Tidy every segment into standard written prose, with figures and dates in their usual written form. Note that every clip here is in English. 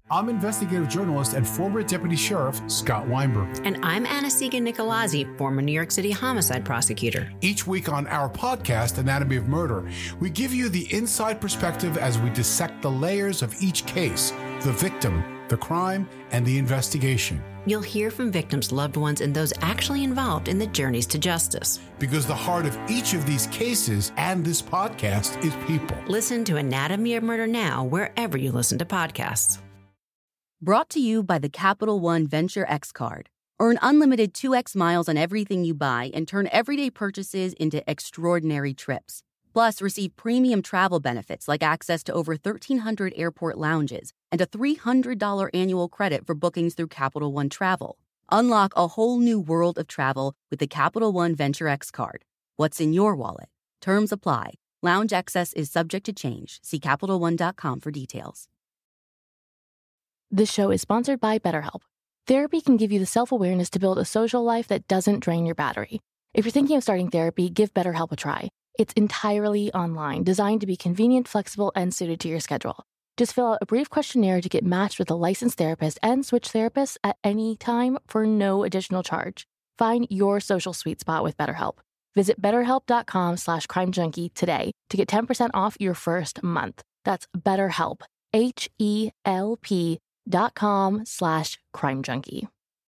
I'm investigative journalist and former Deputy Sheriff Scott Weinberg. And I'm Anna-Sigga Nicolazzi, former New York City homicide prosecutor. Each week on our podcast, Anatomy of Murder, we give you the inside perspective as we dissect the layers of each case, the victim, the crime, and the investigation. You'll hear from victims' loved ones and those actually involved in the journeys to justice. Because the heart of each of these cases and this podcast is people. Listen to Anatomy of Murder now wherever you listen to podcasts. Brought to you by the Capital One Venture X Card. Earn unlimited 2x miles on everything you buy and turn everyday purchases into extraordinary trips. Plus, receive premium travel benefits like access to over 1,300 airport lounges and a $300 annual credit for bookings through Capital One Travel. Unlock a whole new world of travel with the Capital One Venture X Card. What's in your wallet? Terms apply. Lounge access is subject to change. See CapitalOne.com for details. This show is sponsored by BetterHelp. Therapy can give you the self-awareness to build a social life that doesn't drain your battery. If you're thinking of starting therapy, give BetterHelp a try. It's entirely online, designed to be convenient, flexible, and suited to your schedule. Just fill out a brief questionnaire to get matched with a licensed therapist and switch therapists at any time for no additional charge. Find your social sweet spot with BetterHelp. Visit BetterHelp.com/CrimeJunkie today to get 10% off your first month. That's BetterHelp, HELP.com/CrimeJunkie.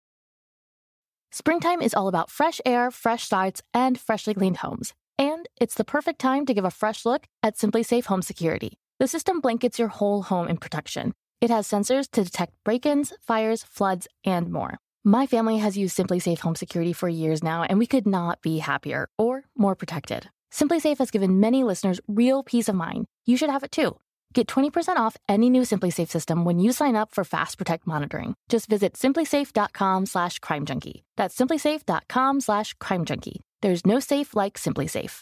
Springtime is all about fresh air, fresh starts, and freshly cleaned homes. And it's the perfect time to give a fresh look at Simply Safe Home Security. The system blankets your whole home in protection. It has sensors to detect break-ins, fires, floods, and more. My family has used Simply Safe Home Security for years now, and we could not be happier or more protected. Simply Safe has given many listeners real peace of mind. You should have it too. Get 20% off any new Simply Safe system when you sign up for Fast Protect monitoring. Just visit simplysafe.com/CrimeJunkie. That's simplysafe.com/CrimeJunkie. There's no safe like Simply Safe.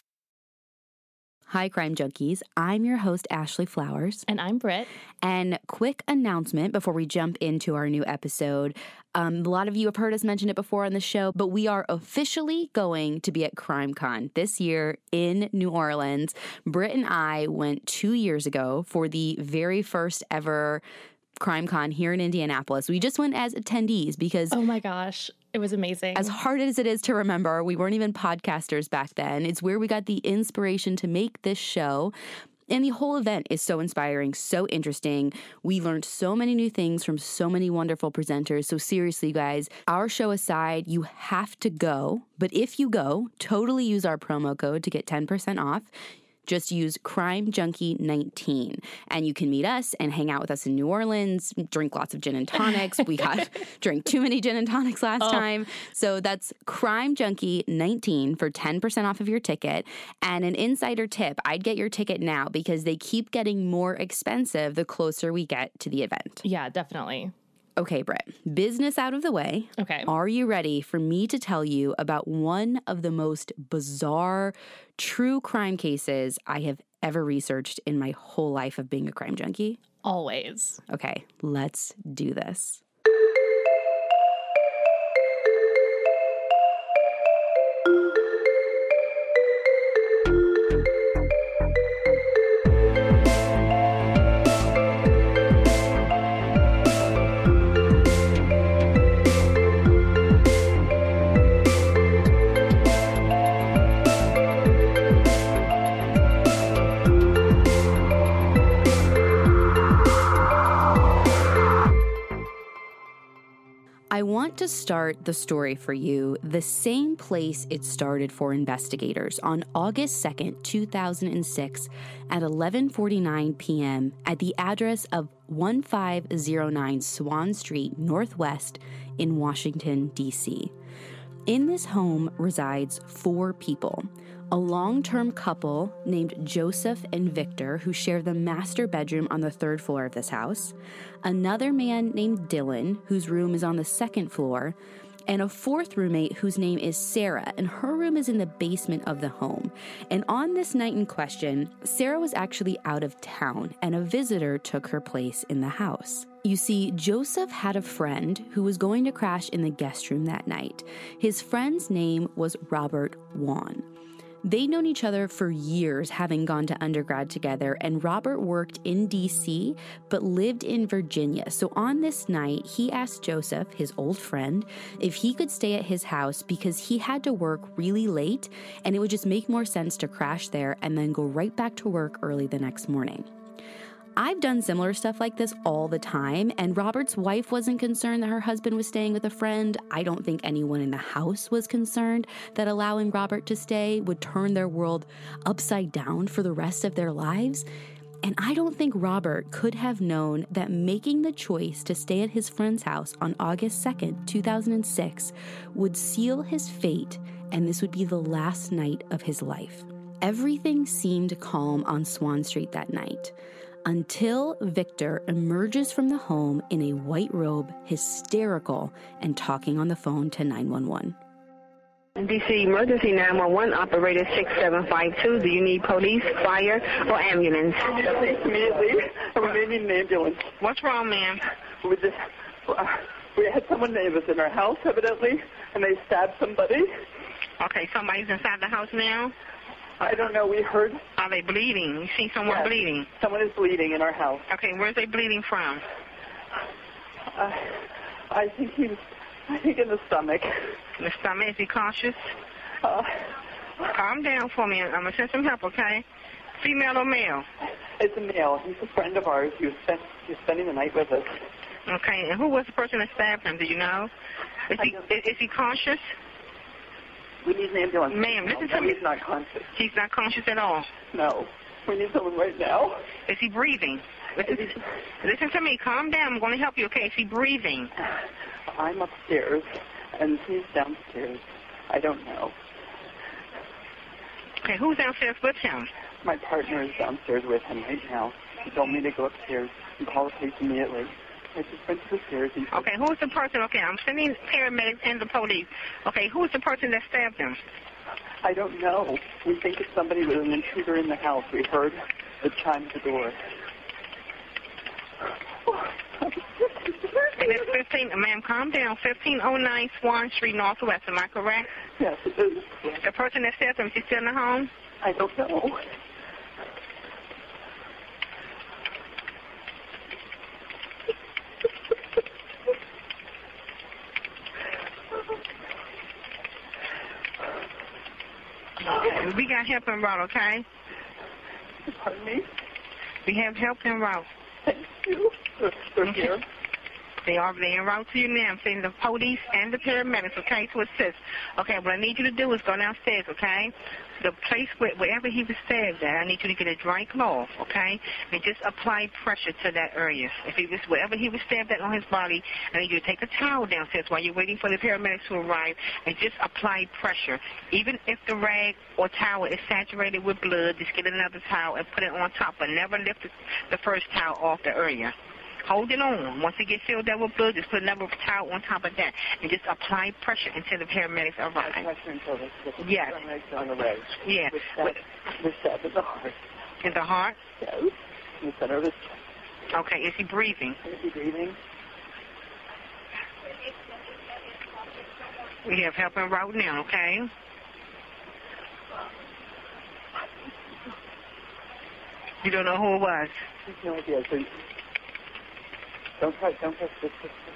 Hi, Crime Junkies. I'm your host, Ashley Flowers. And I'm Britt. And quick announcement before we jump into our new episode. A lot of you have heard us mention it before on the show, but we are officially going to be at CrimeCon this year in New Orleans. Britt and I went 2 years ago for the very first ever CrimeCon here in Indianapolis. We just went as attendees because... Oh my gosh, it was amazing. As hard as it is to remember, we weren't even podcasters back then. It's where we got the inspiration to make this show. And the whole event is so inspiring, so interesting. We learned so many new things from so many wonderful presenters. So seriously, guys, our show aside, you have to go. But if you go, totally use our promo code to get 10% off. Just use CrimeJunkie19 and you can meet us and hang out with us in New Orleans, drink lots of gin and tonics. We drank too many gin and tonics last time. So that's CrimeJunkie19 for 10% off of your ticket. And an insider tip, I'd get your ticket now because they keep getting more expensive the closer we get to the event. Yeah, definitely. Okay, Britt, business out of the way. Okay. Are you ready for me to tell you about one of the most bizarre true crime cases I have ever researched in my whole life of being a crime junkie? Always. Okay, let's do this. I want to start the story for you the same place it started for investigators on August 2nd, 2006 at 11:49 p.m. at the address of 1509 Swan Street Northwest in Washington, D.C. In this home resides 4 people. A long-term couple named Joseph and Victor, who share the master bedroom on the 3rd floor of this house, another man named Dylan, whose room is on the 2nd floor, and a 4th roommate whose name is Sarah, and her room is in the basement of the home. And on this night in question, Sarah was actually out of town, and a visitor took her place in the house. You see, Joseph had a friend who was going to crash in the guest room that night. His friend's name was Robert Wone. They'd known each other for years, having gone to undergrad together, and Robert worked in D.C. but lived in Virginia. So on this night, he asked Joseph, his old friend, if he could stay at his house because he had to work really late, and it would just make more sense to crash there and then go right back to work early the next morning. I've done similar stuff like this all the time, and Robert's wife wasn't concerned that her husband was staying with a friend. I don't think anyone in the house was concerned that allowing Robert to stay would turn their world upside down for the rest of their lives. And I don't think Robert could have known that making the choice to stay at his friend's house on August 2nd, 2006 would seal his fate, and this would be the last night of his life. Everything seemed calm on Swan Street that night, until Victor emerges from the home in a white robe, hysterical, and talking on the phone to 911. DC Emergency 911 operator 6752. Do you need police, fire, or ambulance? Immediately. We need an ambulance. What's wrong, ma'am? We had someone that was in our house, evidently, and they stabbed somebody. Okay, somebody's inside the house now? I don't know. We heard. Are they bleeding? You see someone bleeding? Someone is bleeding in our house. Okay, where's they bleeding from? I think in the stomach. In the stomach? Is he cautious? Calm down for me. I'm going to send some help, okay? Female or male? It's a male. He's a friend of ours. He was spending the night with us. Okay, and who was the person that stabbed him? Do you know? Is he conscious? We need an ambulance. Ma'am, listen to me. He's not conscious. He's not conscious at all? No. We need someone right now. Is he breathing? Listen to me. Calm down. I'm going to help you, okay? Is he breathing? I'm upstairs, and he's downstairs. I don't know. Okay, who's downstairs with him? My partner is downstairs with him right now. He told me to go upstairs and call the police immediately. I just went to the stairs. Okay, who's the person? Okay, I'm sending paramedics and the police. Okay, who's the person that stabbed him? I don't know. We think it's somebody with an intruder in the house. We heard the chime at the door. And it's 15, ma'am, calm down. 1509 Swan Street, Northwest. Am I correct? Yes, it is. The person that stabbed him, is he still in the home? I don't know. We got help en route, okay? Pardon me? We have help en route. Thank you. They're here. They are en route to you now. I'm sending the police and the paramedics, okay, to assist. Okay, what I need you to do is go downstairs, okay? The place wherever he was stabbed at, I need you to get a dry cloth, okay? And just apply pressure to that area. If he was wherever he was stabbed at on his body, I need you to take a towel downstairs while you're waiting for the paramedics to arrive and just apply pressure. Even if the rag or towel is saturated with blood, just get another towel and put it on top, but never lift the first towel off the area. Hold it on. Once it gets filled up with blood, just put another towel on top of that and just apply pressure until the paramedics arrive. Pressure until yes. On the leg. Yeah. We're stabbed in the heart. In the heart? Yes. In the center of his chest. Okay. Is he breathing? Is he breathing? We have help en route now, okay? You don't know who it was? No idea. So don't touch this.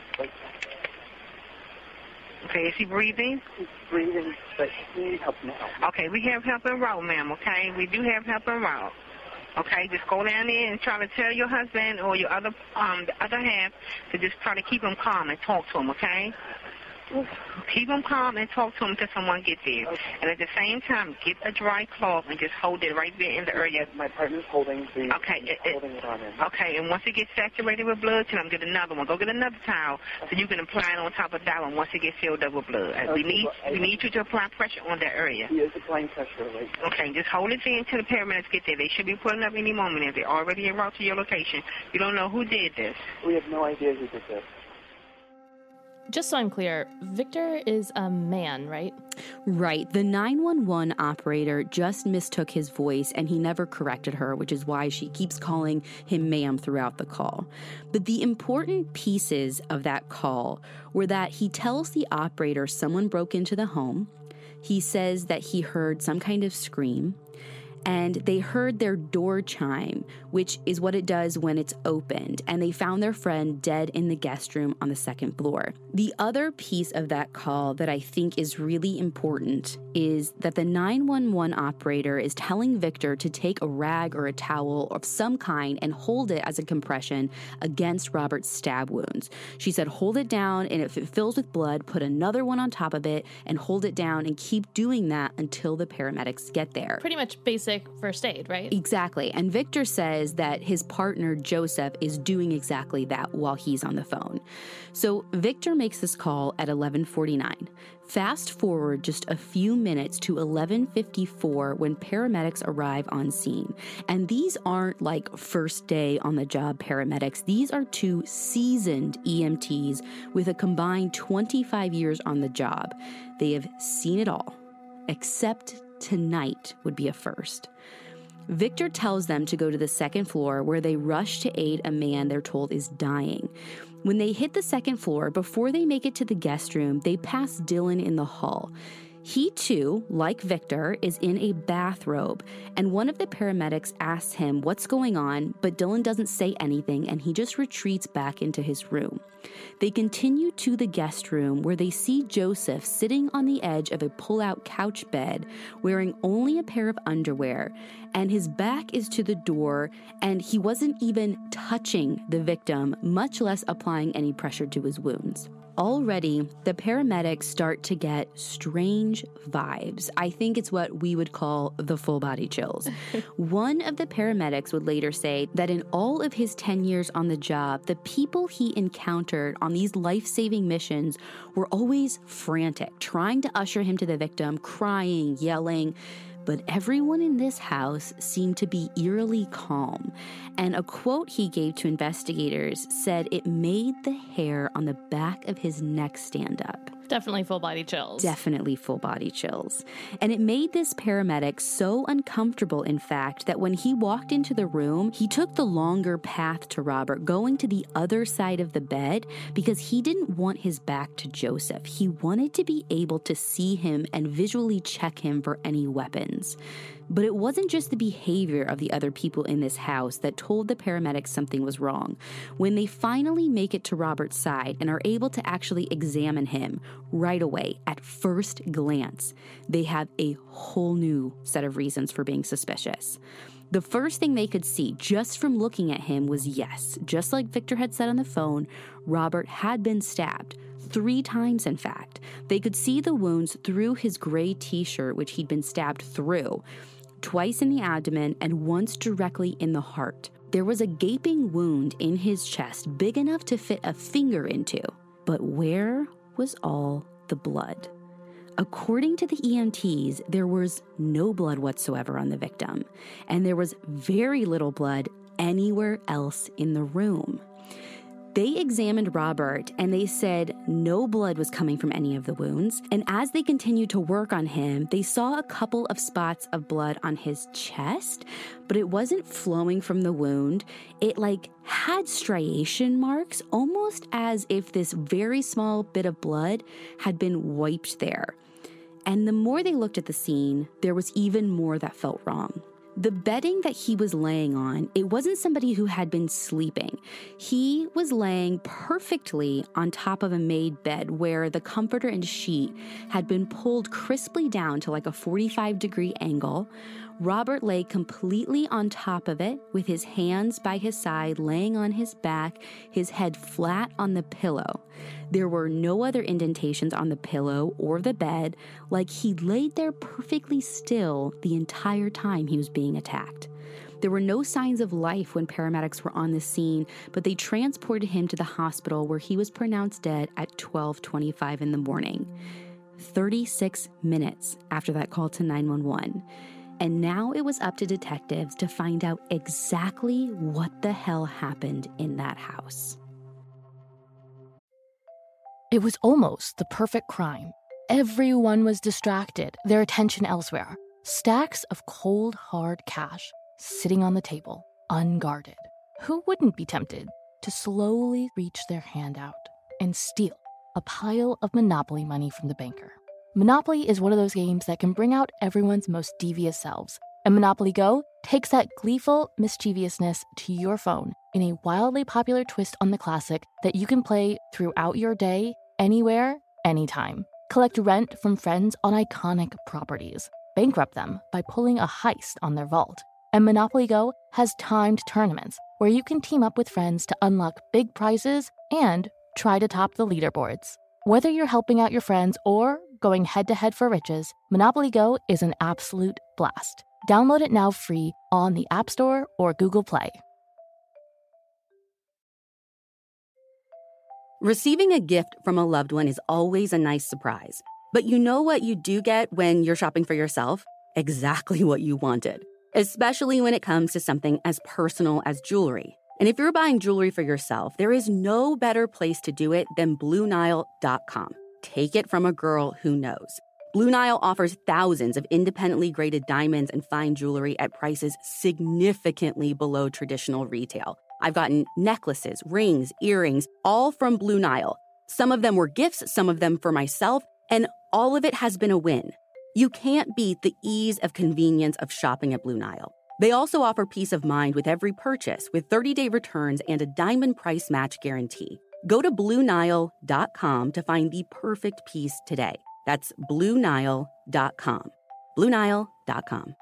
Okay, is he breathing? He's breathing, but he needs help now. Okay, we have help en route, ma'am, okay? We do have help en route. Okay, just go down there and try to tell your husband or your the other half to just try to keep him calm and talk to him, okay? Keep him calm and talk to him until someone gets there. Okay. And at the same time, get a dry cloth and just hold it right there in the area. My partner's holding the holding it on him. Okay, and once it gets saturated with blood, tell him get another one. Go get another towel so you can apply it on top of that one once it gets filled up with blood. Okay, we need you to apply pressure on that area. He is applying pressure right now. Okay, just hold it there until the paramedics get there. They should be pulling up any moment if they're already en route to your location. You don't know who did this. We have no idea who did this. Just so I'm clear, Victor is a man, right? Right. The 911 operator just mistook his voice and he never corrected her, which is why she keeps calling him ma'am throughout the call. But the important pieces of that call were that he tells the operator someone broke into the home. He says that he heard some kind of scream, and they heard their door chime, which is what it does when it's opened, and they found their friend dead in the guest room on the second floor. The other piece of that call that I think is really important is that the 911 operator is telling Victor to take a rag or a towel of some kind and hold it as a compression against Robert's stab wounds. She said, hold it down, and if it fills with blood, put another one on top of it and hold it down and keep doing that until the paramedics get there. Pretty much basic first aid, right? Exactly. And Victor says that his partner, Joseph, is doing exactly that while he's on the phone. So Victor makes this call at 11:49. Fast forward just a few minutes to 11:54 when paramedics arrive on scene. And these aren't like first day on the job paramedics. These are two seasoned EMTs with a combined 25 years on the job. They have seen it all, except tonight would be a first. Victor tells them to go to the second floor where they rush to aid a man they're told is dying. When they hit the second floor, before they make it to the guest room, they pass Dylan in the hall. He, too, like Victor, is in a bathrobe, and one of the paramedics asks him what's going on, but Dylan doesn't say anything, and he just retreats back into his room. They continue to the guest room, where they see Joseph sitting on the edge of a pull-out couch bed, wearing only a pair of underwear, and his back is to the door, and he wasn't even touching the victim, much less applying any pressure to his wounds. Already, the paramedics start to get strange vibes. I think it's what we would call the full body chills. One of the paramedics would later say that in all of his 10 years on the job, the people he encountered on these life-saving missions were always frantic, trying to usher him to the victim, crying, yelling. But everyone in this house seemed to be eerily calm. And a quote he gave to investigators said it made the hair on the back of his neck stand up. Definitely full body chills. Definitely full body chills. And it made this paramedic so uncomfortable, in fact, that when he walked into the room, he took the longer path to Robert, going to the other side of the bed because he didn't want his back to Joseph. He wanted to be able to see him and visually check him for any weapons. But it wasn't just the behavior of the other people in this house that told the paramedics something was wrong. When they finally make it to Robert's side and are able to actually examine him right away at first glance, they have a whole new set of reasons for being suspicious. The first thing they could see just from looking at him was, yes, just like Victor had said on the phone, Robert had been stabbed. 3 times, in fact. They could see the wounds through his gray t-shirt, which he'd been stabbed through, twice in the abdomen and once directly in the heart. There was a gaping wound in his chest big enough to fit a finger into. But where was all the blood? According to the EMTs, there was no blood whatsoever on the victim, and there was very little blood anywhere else in the room. They examined Robert and they said no blood was coming from any of the wounds. And as they continued to work on him, they saw a couple of spots of blood on his chest, but it wasn't flowing from the wound. It had striation marks, almost as if this very small bit of blood had been wiped there. And the more they looked at the scene, there was even more that felt wrong. The bedding that he was laying on, it wasn't somebody who had been sleeping. He was laying perfectly on top of a made bed where the comforter and sheet had been pulled crisply down to a 45-degree angle. Robert lay completely on top of it with his hands by his side, laying on his back, his head flat on the pillow. There were no other indentations on the pillow or the bed, he laid there perfectly still the entire time he was being attacked. There were no signs of life when paramedics were on the scene, but they transported him to the hospital where he was pronounced dead at 12:25 in the morning, 36 minutes after that call to 911. And now it was up to detectives to find out exactly what the hell happened in that house. It was almost the perfect crime. Everyone was distracted, their attention elsewhere. Stacks of cold, hard cash sitting on the table, unguarded. Who wouldn't be tempted to slowly reach their hand out and steal a pile of Monopoly money from the banker? Monopoly is one of those games that can bring out everyone's most devious selves. And Monopoly Go takes that gleeful mischievousness to your phone in a wildly popular twist on the classic that you can play throughout your day, anywhere, anytime. Collect rent from friends on iconic properties. Bankrupt them by pulling a heist on their vault. And Monopoly Go has timed tournaments where you can team up with friends to unlock big prizes and try to top the leaderboards. Whether you're helping out your friends or going head-to-head for riches, Monopoly Go is an absolute blast. Download it now free on the App Store or Google Play. Receiving a gift from a loved one is always a nice surprise. But you know what you do get when you're shopping for yourself? Exactly what you wanted. Especially when it comes to something as personal as jewelry. And if you're buying jewelry for yourself, there is no better place to do it than BlueNile.com. Take it from a girl who knows. Blue Nile offers thousands of independently graded diamonds and fine jewelry at prices significantly below traditional retail. I've gotten necklaces, rings, earrings, all from Blue Nile. Some of them were gifts, some of them for myself, and all of it has been a win. You can't beat the ease of convenience of shopping at Blue Nile. They also offer peace of mind with every purchase with 30-day returns and a diamond price match guarantee. Go to BlueNile.com to find the perfect piece today. That's BlueNile.com. BlueNile.com.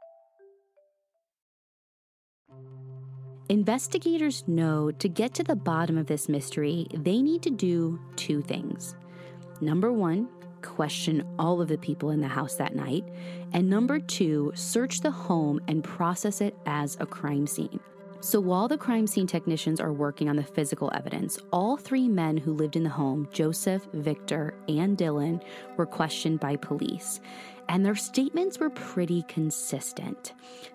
Investigators know to get to the bottom of this mystery, they need to do two things. Number one, question all of the people in the house that night. And number two, search the home and process it as a crime scene. So while the crime scene technicians are working on the physical evidence, all three men who lived in the home, Joseph, Victor, and Dylan, were questioned by police. And their statements were pretty consistent.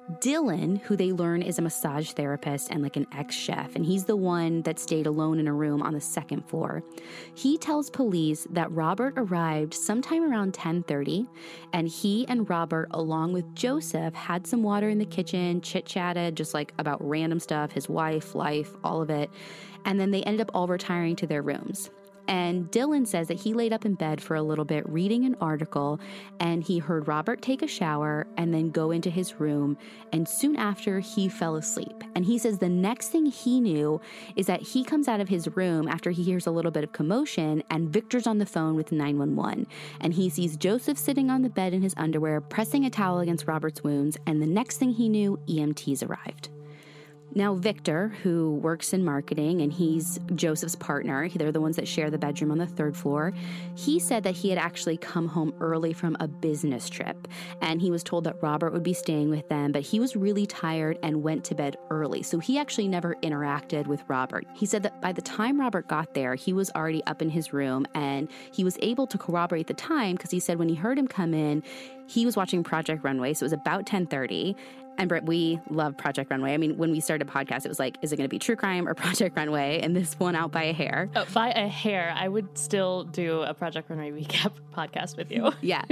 Dylan, who they learn is a massage therapist and like an ex-chef, and he's the one that stayed alone in a room on the second floor, he tells police that Robert arrived sometime around 10:30, and he and Robert, along with Joseph, had some water in the kitchen, chit-chatted just like about random stuff, his wife, life, all of it, and then they ended up all retiring to their rooms. And Dylan says that he laid up in bed for a little bit reading an article, and he heard Robert take a shower and then go into his room, and soon after he fell asleep. And he says the next thing he knew is that he comes out of his room after he hears a little bit of commotion, and Victor's on the phone with 911. And he sees Joseph sitting on the bed in his underwear, pressing a towel against Robert's wounds, and the next thing he knew, EMTs arrived. Now, Victor, who works in marketing, and he's Joseph's partner, they're the ones that share the bedroom on the third floor, he said that he had actually come home early from a business trip, and he was told that Robert would be staying with them, but he was really tired and went to bed early, so he actually never interacted with Robert. He said that by the time Robert got there, he was already up in his room, and he was able to corroborate the time because he said when he heard him come in, he was watching Project Runway, so it was about 10:30. And Britt, we love Project Runway. I mean, when we started a podcast, it was like, is it going to be true crime or Project Runway? And this won out by a hair. Oh, by a hair. I would still do a Project Runway recap podcast with you. Yeah.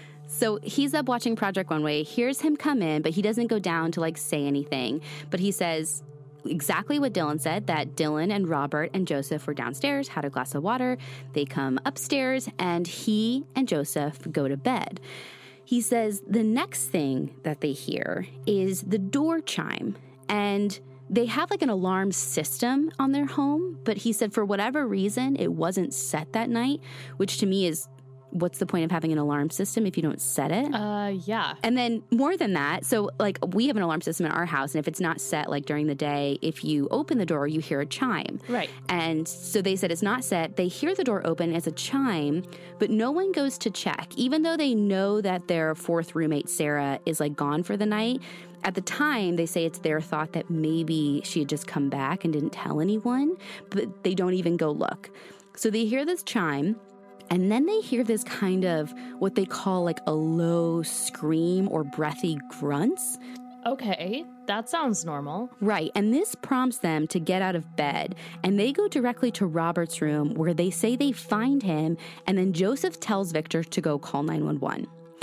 So he's up watching Project Runway, hears him come in, but he doesn't go down to like say anything. But he says exactly what Dylan said, that Dylan and Robert and Joseph were downstairs, had a glass of water. They come upstairs and he and Joseph go to bed. He says the next thing that they hear is the door chime, and they have like an alarm system on their home, but he said for whatever reason, it wasn't set that night, which to me is, what's the point of having an alarm system if you don't set it? Yeah. And then more than that, so like we have an alarm system in our house, and if it's not set like during the day, if you open the door, you hear a chime. Right. And so they said it's not set. They hear the door open as a chime, but no one goes to check, even though they know that their fourth roommate, Sarah, is like gone for the night. At the time, they say it's their thought that maybe she had just come back and didn't tell anyone, but they don't even go look. So they hear this chime. And then they hear this kind of what they call like a low scream or breathy grunts. Okay, that sounds normal. Right, and this prompts them to get out of bed, and they go directly to Robert's room where they say they find him, and then Joseph tells Victor to go call 911.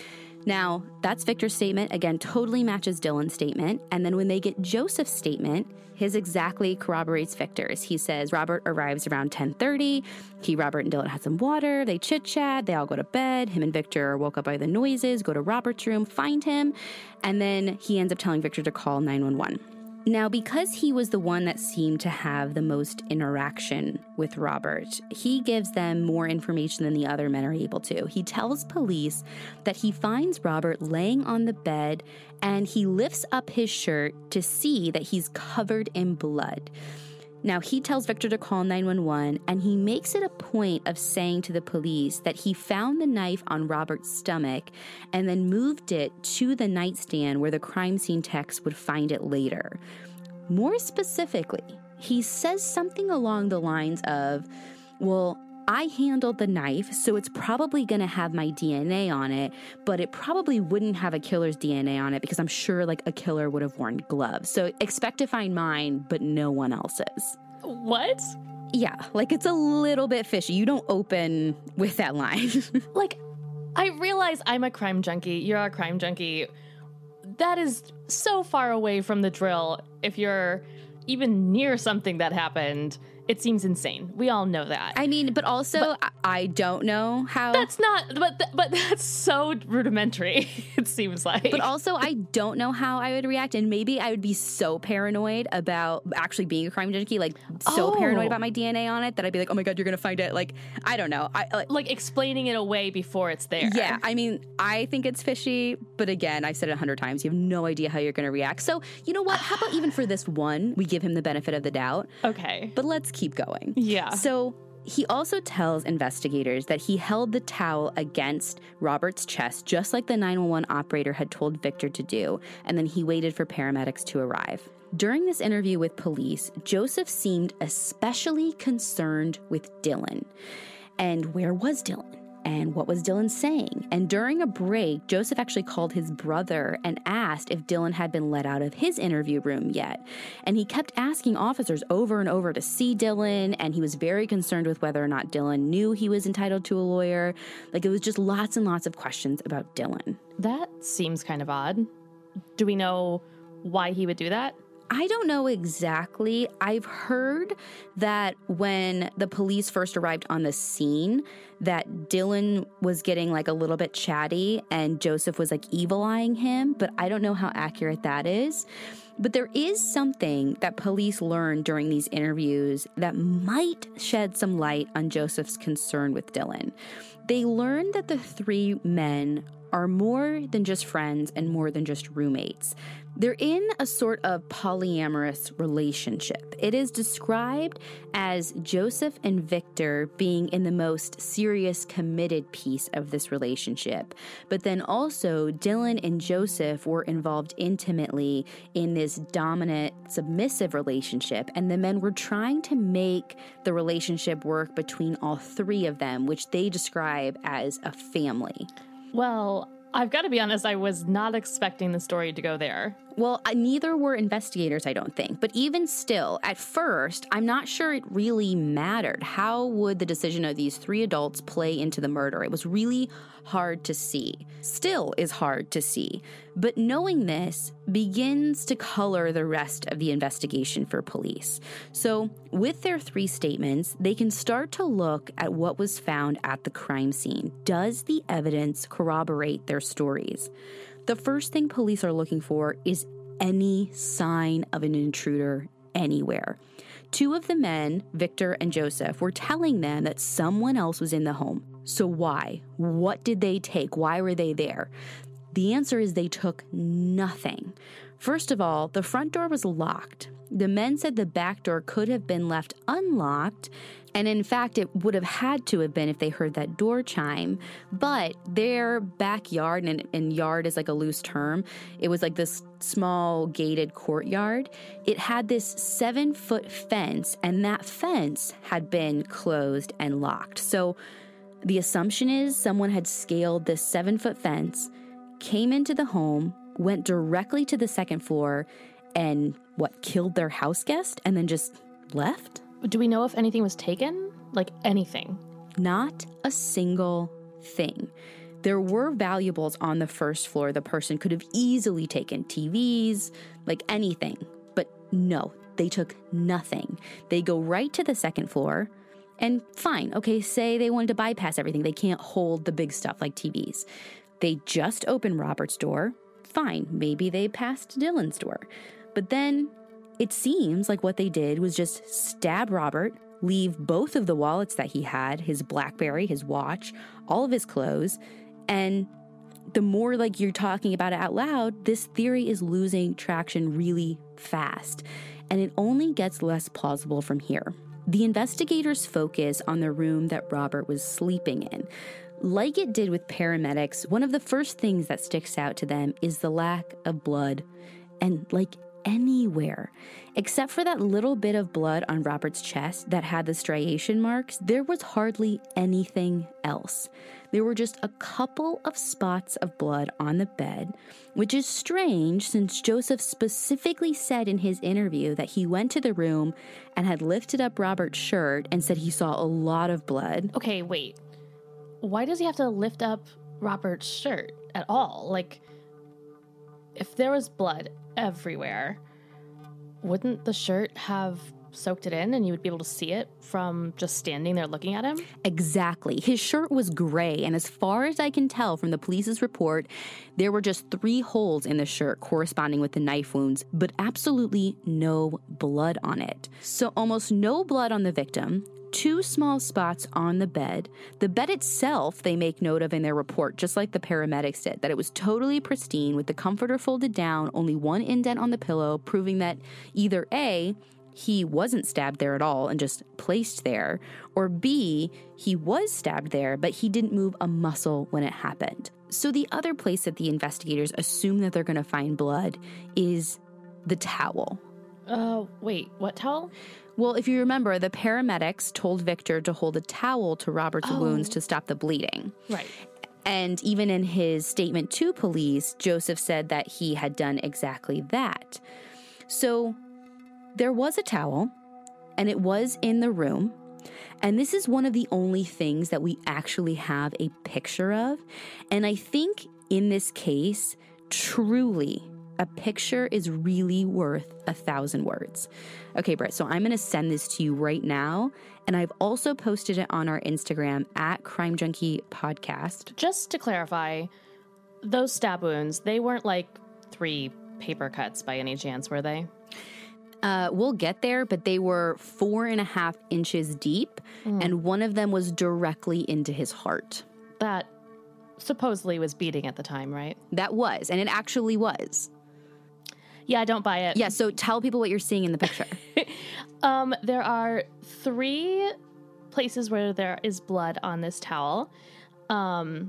Now, that's Victor's statement. Again, totally matches Dylan's statement. And then when they get Joseph's statement, his exactly corroborates Victor's. He says Robert arrives around 10:30. Robert and Dylan had some water. They chit-chat. They all go to bed. Him and Victor are woke up by the noises, go to Robert's room, find him. And then he ends up telling Victor to call 911. Now, because he was the one that seemed to have the most interaction with Robert, he gives them more information than the other men are able to. He tells police that he finds Robert laying on the bed and he lifts up his shirt to see that he's covered in blood. Now, he tells Victor to call 911, and he makes it a point of saying to the police that he found the knife on Robert's stomach and then moved it to the nightstand where the crime scene techs would find it later. More specifically, he says something along the lines of, well, I handled the knife, so it's probably going to have my DNA on it, but it probably wouldn't have a killer's DNA on it because I'm sure like a killer would have worn gloves. So expect to find mine, but no one else's. What? Yeah, like it's a little bit fishy. You don't open with that line. Like, I realize I'm a crime junkie. You're a crime junkie. That is so far away from the drill. If you're even near something that happened, it seems insane. We all know that. I mean, but also, I don't know how... That's not... But that's so rudimentary, it seems like. But also, I don't know how I would react, and maybe I would be so paranoid about actually being a crime junkie, like, so paranoid about my DNA on it, that I'd be like, oh my God, you're gonna find it. Like, I don't know. Like explaining it away before it's there. Yeah, I mean, I think it's fishy, but again, I've said it 100 times. You have no idea how you're gonna react. So, you know what? How about even for this one, we give him the benefit of the doubt? Okay. But let's keep going. Yeah. So he also tells investigators that he held the towel against Robert's chest, just like the 911 operator had told Victor to do, and then he waited for paramedics to arrive. During this interview with police, Joseph seemed especially concerned with Dylan. And where was Dylan? And what was Dylan saying? And during a break, Joseph actually called his brother and asked if Dylan had been let out of his interview room yet. And he kept asking officers over and over to see Dylan, and he was very concerned with whether or not Dylan knew he was entitled to a lawyer. Like, it was just lots and lots of questions about Dylan. That seems kind of odd. Do we know why he would do that? I don't know exactly. I've heard that when the police first arrived on the scene, that Dylan was getting like a little bit chatty and Joseph was like evil-eyeing him, but I don't know how accurate that is. But there is something that police learned during these interviews that might shed some light on Joseph's concern with Dylan. They learned that the three men are more than just friends and more than just roommates. They're in a sort of polyamorous relationship. It is described as Joseph and Victor being in the most serious, committed piece of this relationship. But then also, Dylan and Joseph were involved intimately in this dominant, submissive relationship, and the men were trying to make the relationship work between all three of them, which they describe as a family. Well, I've got to be honest, I was not expecting the story to go there. Well, neither were investigators, I don't think. But even still, at first, I'm not sure it really mattered. How would the decision of these three adults play into the murder? It was really hard to see. Still is hard to see. But knowing this begins to color the rest of the investigation for police. So with their three statements, they can start to look at what was found at the crime scene. Does the evidence corroborate their stories? The first thing police are looking for is any sign of an intruder anywhere. Two of the men, Victor and Joseph, were telling them that someone else was in the home. So why? What did they take? Why were they there? The answer is they took nothing. First of all, the front door was locked. The men said the back door could have been left unlocked, and in fact, it would have had to have been if they heard that door chime. But their backyard, and yard is like a loose term, it was like this small gated courtyard. It had this 7-foot fence, and that fence had been closed and locked. So the assumption is someone had scaled this 7-foot fence, came into the home, went directly to the second floor, and killed their house guest and then just left? Do we know if anything was taken? Like anything? Not a single thing. there were valuables on the first floor the person could have easily taken, TVs, like anything. But no, they took nothing. They go right to the second floor, and fine, okay, say they wanted to bypass everything. They can't hold the big stuff like TVs. They just opened Robert's door. Fine, maybe they passed Dylan's door. But then it seems like what they did was just stab Robert, leave both of the wallets that he had, his BlackBerry, his watch, all of his clothes. And the more like you're talking about it out loud, this theory is losing traction really fast. And it only gets less plausible from here. The investigators focus on the room that Robert was sleeping in. Like it did with paramedics, one of the first things that sticks out to them is the lack of blood. And like anywhere, except for that little bit of blood on Robert's chest that had the striation marks, there was hardly anything else. There were just a couple of spots of blood on the bed, which is strange since Joseph specifically said in his interview that he went to the room and had lifted up Robert's shirt and said he saw a lot of blood. Okay, wait. Why does he have to lift up Robert's shirt at all? Like, if there was blood everywhere, wouldn't the shirt have soaked it in and you would be able to see it from just standing there looking at him? Exactly. His shirt was gray, and as far as I can tell from the police's report, there were just 3 holes in the shirt corresponding with the knife wounds, but absolutely no blood on it. So almost no blood on the victim, 2 small spots on the bed. The bed itself, they make note of in their report, just like the paramedics did, that it was totally pristine with the comforter folded down, only 1 indent on the pillow, proving that either A, he wasn't stabbed there at all and just placed there, or B, he was stabbed there, but he didn't move a muscle when it happened. So the other place that the investigators assume that they're going to find blood is the towel. Wait, what towel? Well, if you remember, the paramedics told Victor to hold a towel to Robert's wounds to stop the bleeding. Right. And even in his statement to police, Joseph said that he had done exactly that. So there was a towel, and it was in the room. And this is one of the only things that we actually have a picture of. And I think in this case, truly, a picture is really worth 1,000 words. Okay, Britt, so I'm going to send this to you right now. And I've also posted it on our Instagram at Crime Junkie Podcast. Just to clarify, those stab wounds, they weren't like 3 paper cuts by any chance, were they? We'll get there, but they were 4.5 inches deep, and one of them was directly into his heart. That supposedly was beating at the time, right? That was, and it actually was. Yeah, I don't buy it. Yeah, so tell people what you're seeing in the picture. There are 3 places where there is blood on this towel. One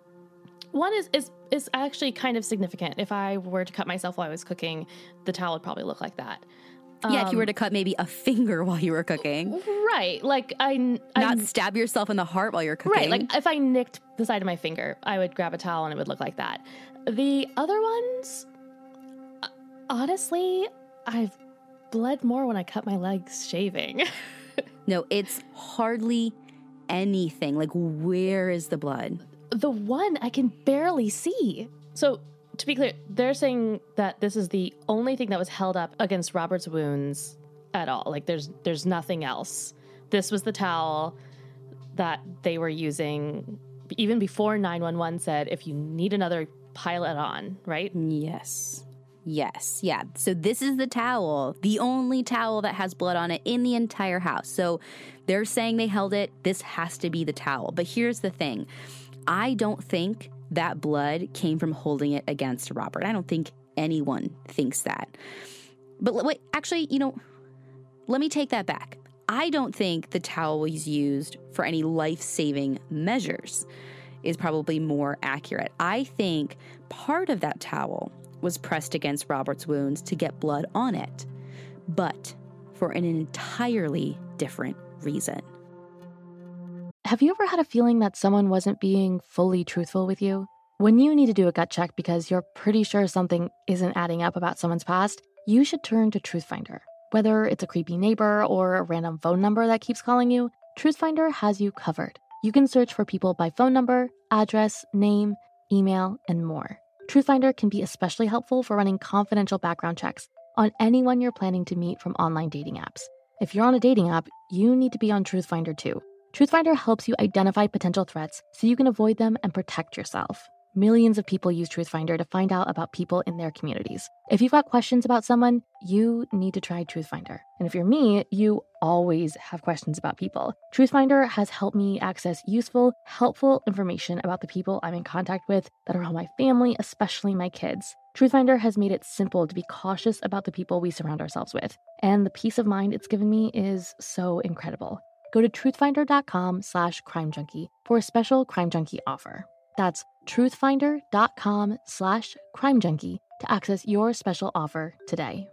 is actually kind of significant. If I were to cut myself while I was cooking, the towel would probably look like that. Yeah, if you were to cut maybe a finger while you were cooking. Right. Like Not stab yourself in the heart while you're cooking. Right. Like if I nicked the side of my finger, I would grab a towel and it would look like that. The other ones, honestly, I've bled more when I cut my legs shaving. No, it's hardly anything. Like, where is the blood? The one I can barely see. So, to be clear, they're saying that this is the only thing that was held up against Robert's wounds at all. Like, there's nothing else. This was the towel that they were using even before 911 said, if you need another, pile it on, right? Yes. Yes. Yeah. So this is the towel, the only towel that has blood on it in the entire house. So they're saying they held it. This has to be the towel. But here's the thing. I don't think that blood came from holding it against Robert. I don't think anyone thinks that. But wait, actually, let me take that back. I don't think the towel was used for any life-saving measures is probably more accurate. I think part of that towel was pressed against Robert's wounds to get blood on it, but for an entirely different reason. Have you ever had a feeling that someone wasn't being fully truthful with you? When you need to do a gut check because you're pretty sure something isn't adding up about someone's past, you should turn to Truthfinder. Whether it's a creepy neighbor or a random phone number that keeps calling you, Truthfinder has you covered. You can search for people by phone number, address, name, email, and more. Truthfinder can be especially helpful for running confidential background checks on anyone you're planning to meet from online dating apps. If you're on a dating app, you need to be on Truthfinder too. Truthfinder helps you identify potential threats so you can avoid them and protect yourself. Millions of people use Truthfinder to find out about people in their communities. If you've got questions about someone, you need to try Truthfinder. And if you're me, you always have questions about people. Truthfinder has helped me access useful, helpful information about the people I'm in contact with that are all my family, especially my kids. Truthfinder has made it simple to be cautious about the people we surround ourselves with. And the peace of mind it's given me is so incredible. Go to truthfinder.com/crimejunkie for a special Crime Junkie offer. That's truthfinder.com/crimejunkie to access your special offer today.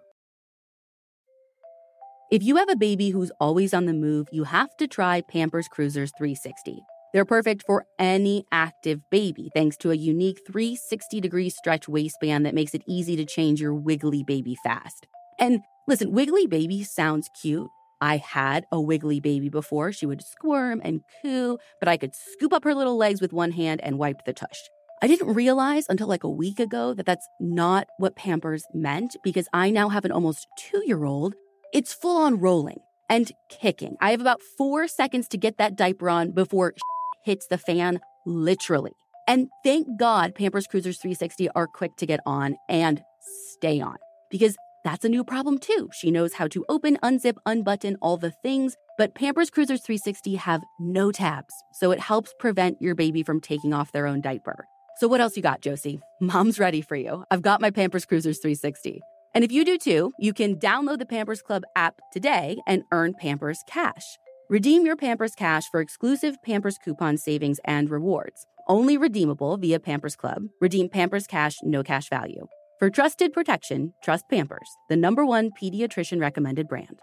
If you have a baby who's always on the move, you have to try Pampers Cruisers 360. They're perfect for any active baby thanks to a unique 360-degree stretch waistband that makes it easy to change your wiggly baby fast. And listen, wiggly baby sounds cute. I had a wiggly baby before. She would squirm and coo, but I could scoop up her little legs with one hand and wipe the tush. I didn't realize until like a week ago that that's not what Pampers meant, because I now have an almost 2-year-old. It's full on rolling and kicking. I have about 4 seconds to get that diaper on before hits the fan, literally. And thank God Pampers Cruisers 360 are quick to get on and stay on, because that's a new problem too. She knows how to open, unzip, unbutton, all the things, but Pampers Cruisers 360 have no tabs, so it helps prevent your baby from taking off their own diaper. So what else you got, Josie? Mom's ready for you. I've got my Pampers Cruisers 360. And if you do too, you can download the Pampers Club app today and earn Pampers Cash. Redeem your Pampers Cash for exclusive Pampers coupon savings and rewards. Only redeemable via Pampers Club. Redeem Pampers Cash, no cash value. For trusted protection, trust Pampers, the #1 pediatrician recommended brand.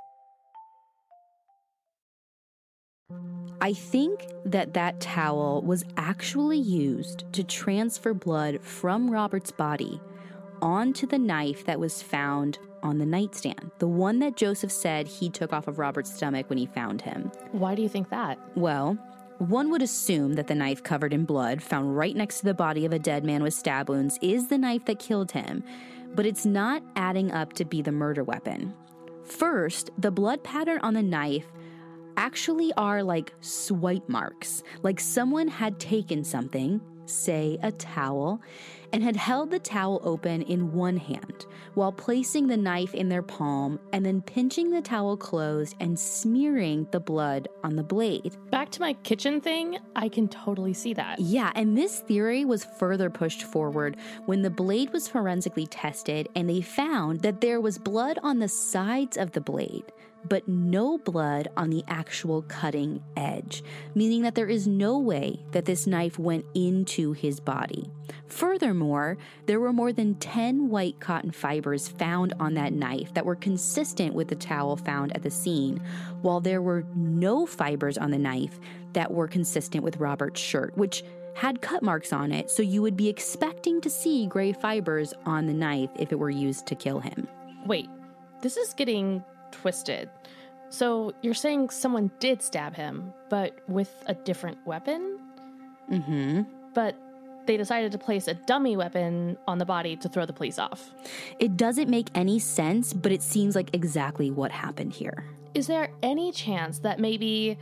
I think that towel was actually used to transfer blood from Robert's body onto the knife that was found on the nightstand, the one that Joseph said he took off of Robert's stomach when he found him. Why do you think that? Well, one would assume that the knife covered in blood found right next to the body of a dead man with stab wounds is the knife that killed him, but it's not adding up to be the murder weapon. First, the blood pattern on the knife actually are like swipe marks, like someone had taken something, say a towel, and had held the towel open in one hand while placing the knife in their palm and then pinching the towel closed and smearing the blood on the blade. Back to my kitchen thing, I can totally see that. Yeah, and this theory was further pushed forward when the blade was forensically tested and they found that there was blood on the sides of the blade, but no blood on the actual cutting edge, meaning that there is no way that this knife went into his body. Furthermore, there were more than 10 white cotton fibers found on that knife that were consistent with the towel found at the scene, while there were no fibers on the knife that were consistent with Robert's shirt, which had cut marks on it, so you would be expecting to see gray fibers on the knife if it were used to kill him. Wait, this is getting twisted. So you're saying someone did stab him, but with a different weapon? Mm-hmm. But they decided to place a dummy weapon on the body to throw the police off. It doesn't make any sense, but it seems like exactly what happened here. Is there any chance that maybe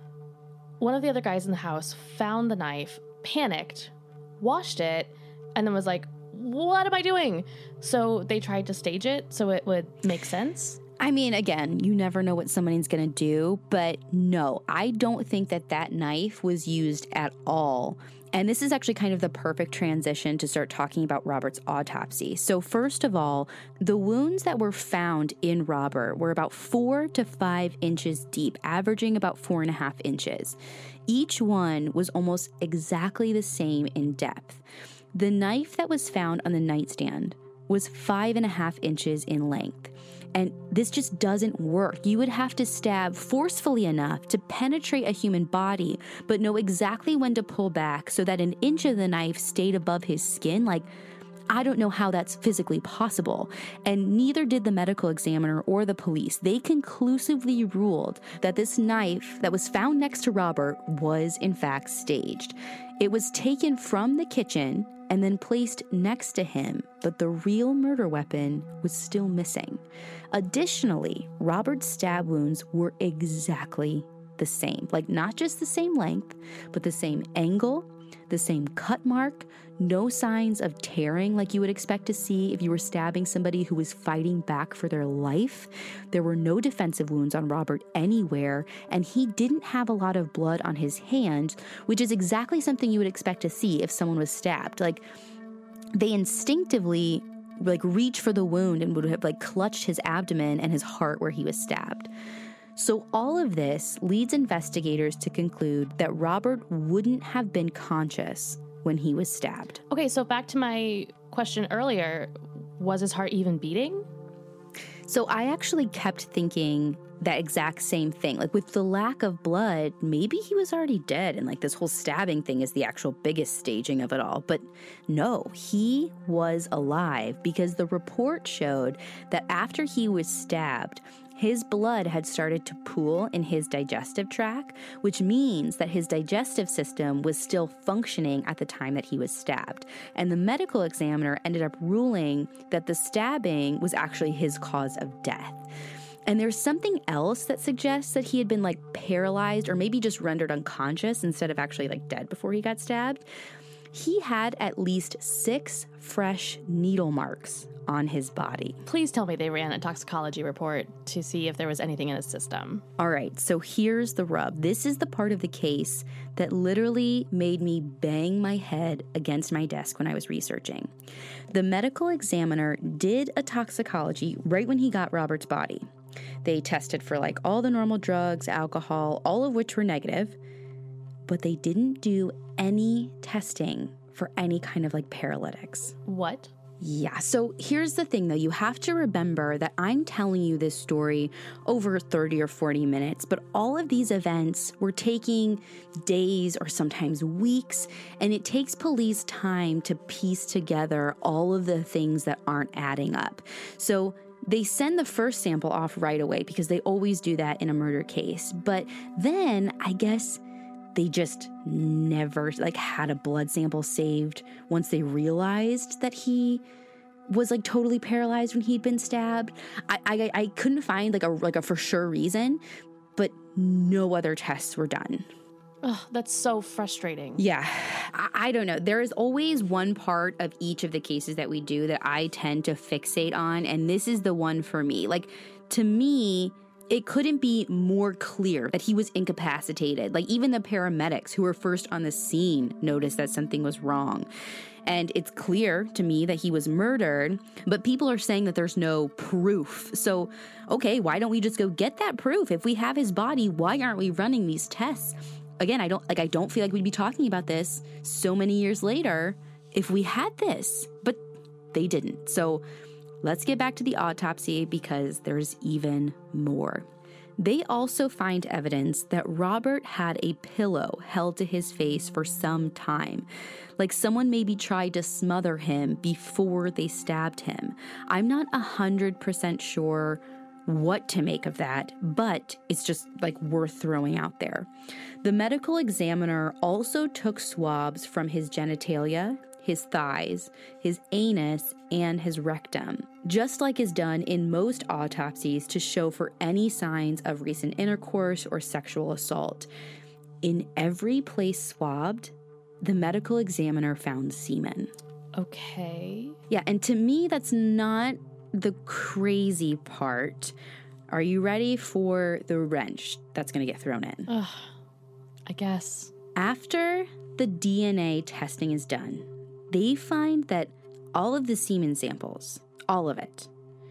one of the other guys in the house found the knife, panicked, washed it, and then was like, what am I doing? So they tried to stage it so it would make sense? I mean, again, you never know what somebody's going to do, but no, I don't think that knife was used at all. And this is actually kind of the perfect transition to start talking about Robert's autopsy. So first of all, the wounds that were found in Robert were about 4 to 5 inches deep, averaging about 4.5 inches. Each one was almost exactly the same in depth. The knife that was found on the nightstand was 5.5 inches in length. And this just doesn't work. You would have to stab forcefully enough to penetrate a human body, but know exactly when to pull back so that an inch of the knife stayed above his skin. Like, I don't know how that's physically possible. And neither did the medical examiner or the police. They conclusively ruled that this knife that was found next to Robert was in fact staged. It was taken from the kitchen and then placed next to him, but the real murder weapon was still missing. Additionally, Robert's stab wounds were exactly the same. Like, not just the same length, but the same angle, the same cut mark, no signs of tearing like you would expect to see if you were stabbing somebody who was fighting back for their life. There were no defensive wounds on Robert anywhere, and he didn't have a lot of blood on his hand, which is exactly something you would expect to see if someone was stabbed. Like, they instinctively reach for the wound and would have clutched his abdomen and his heart where he was stabbed. So all of this leads investigators to conclude that Robert wouldn't have been conscious when he was stabbed. Okay, so back to my question earlier, was his heart even beating? So I actually kept thinking that exact same thing. Like, with the lack of blood, maybe he was already dead and this whole stabbing thing is the actual biggest staging of it all. But no, he was alive, because the report showed that after he was stabbed, his blood had started to pool in his digestive tract, which means that his digestive system was still functioning at the time that he was stabbed. And the medical examiner ended up ruling that the stabbing was actually his cause of death. And there's something else that suggests that he had been paralyzed or maybe just rendered unconscious instead of actually dead before he got stabbed. He had at least 6 fresh needle marks on his body. Please tell me they ran a toxicology report to see if there was anything in his system. All right, so here's the rub. This is the part of the case that literally made me bang my head against my desk when I was researching. The medical examiner did a toxicology right when he got Robert's body. They tested for all the normal drugs, alcohol, all of which were negative, but they didn't do any testing for any kind of paralytics. What? Yeah, so here's the thing, though. You have to remember that I'm telling you this story over 30 or 40 minutes, but all of these events were taking days or sometimes weeks, and it takes police time to piece together all of the things that aren't adding up. So they send the first sample off right away because they always do that in a murder case. But then I guess they just never had a blood sample saved once they realized that he was totally paralyzed when he'd been stabbed. I couldn't find a for sure reason, but no other tests were done. Ugh, that's so frustrating. Yeah, I don't know. There is always one part of each of the cases that we do that I tend to fixate on, and this is the one for me. To me, it couldn't be more clear that he was incapacitated. Even the paramedics who were first on the scene noticed that something was wrong. And it's clear to me that he was murdered, but people are saying that there's no proof. So, okay, why don't we just go get that proof? If we have his body, why aren't we running these tests? Again, I don't feel like we'd be talking about this so many years later if we had this, but they didn't. So let's get back to the autopsy because there's even more. They also find evidence that Robert had a pillow held to his face for some time, like someone maybe tried to smother him before they stabbed him. I'm not 100% sure what to make of that, but it's just worth throwing out there. The medical examiner also took swabs from his genitalia, his thighs, his anus, and his rectum, just like is done in most autopsies to show for any signs of recent intercourse or sexual assault. In every place swabbed, the medical examiner found semen. Okay. Yeah, and to me, that's not the crazy part. Are you ready for the wrench that's going to get thrown in? Ugh, I guess. After the DNA testing is done, they find that all of the semen samples, all of it,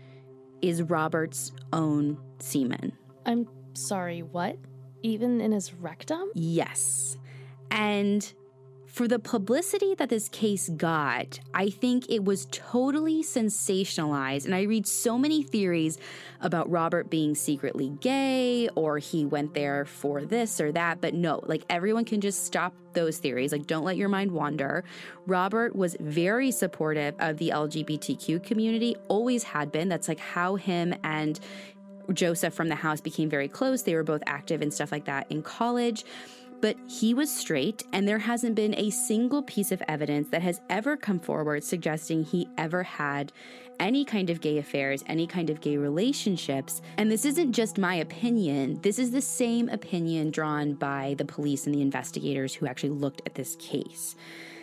is Robert's own semen. I'm sorry, what? Even in his rectum? Yes. And for the publicity that this case got, I think it was totally sensationalized. And I read so many theories about Robert being secretly gay or he went there for this or that. But no, like everyone can just stop those theories. Like don't let your mind wander. Robert was very supportive of the LGBTQ community, always had been. That's like how him and Joseph from the house became very close. They were both active and stuff like that in college. But he was straight, and there hasn't been a single piece of evidence that has ever come forward suggesting he ever had any kind of gay affairs, any kind of gay relationships. And this isn't just my opinion. This is the same opinion drawn by the police and the investigators who actually looked at this case.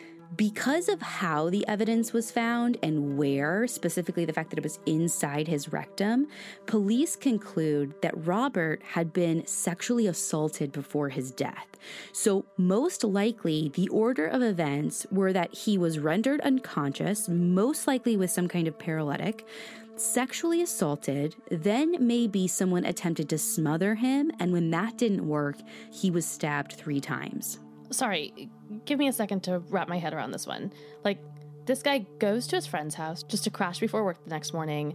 Because of how the evidence was found and where, specifically the fact that it was inside his rectum, police conclude that Robert had been sexually assaulted before his death. So most likely, the order of events were that he was rendered unconscious, most likely with some kind of paralytic, sexually assaulted, then maybe someone attempted to smother him, and when that didn't work, he was stabbed 3 times. Sorry, give me a second to wrap my head around this one. Like, this guy goes to his friend's house just to crash before work the next morning,